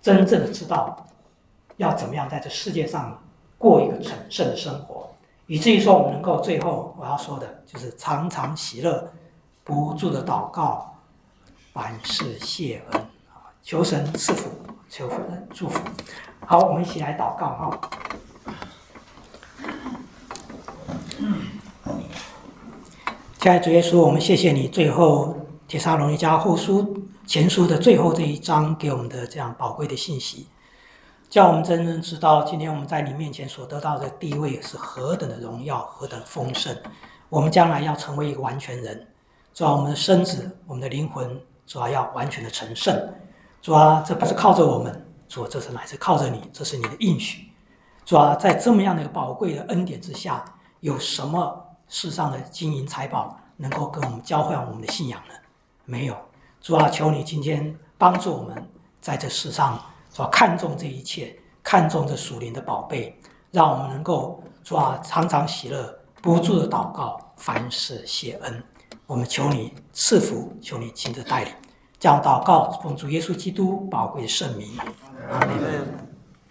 [SPEAKER 1] 真正的知道要怎么样在这世界上过一个成圣的生活，以至于说我们能够最后我要说的就是常常喜乐，不住的祷告，凡事谢恩。求神赐福，求神祝福。好，我们一起来祷告哈。亲爱的主耶稣，我们谢谢你最后帖撒罗尼迦后书前书的最后这一章给我们的这样宝贵的信息，叫我们真正知道今天我们在你面前所得到的地位是何等的荣耀，何等丰盛。我们将来要成为一个完全人，主啊，我们的身子，我们的灵魂，主啊，要完全的成圣。主啊，这不是靠着我们，主啊，这是乃是靠着你，这是你的应许。主啊，在这么样的一个宝贵的恩典之下，有什么世上的金银财宝能够跟我们交换我们的信仰呢？没有。主啊，求你今天帮助我们在这世上，主啊，看重这一切，看重这属灵的宝贝，让我们能够主啊常常喜乐，不住的祷告，凡事谢恩。我们求你赐福，求你亲自带领。这样祷告，奉主耶稣基督宝贵的圣名，阿们。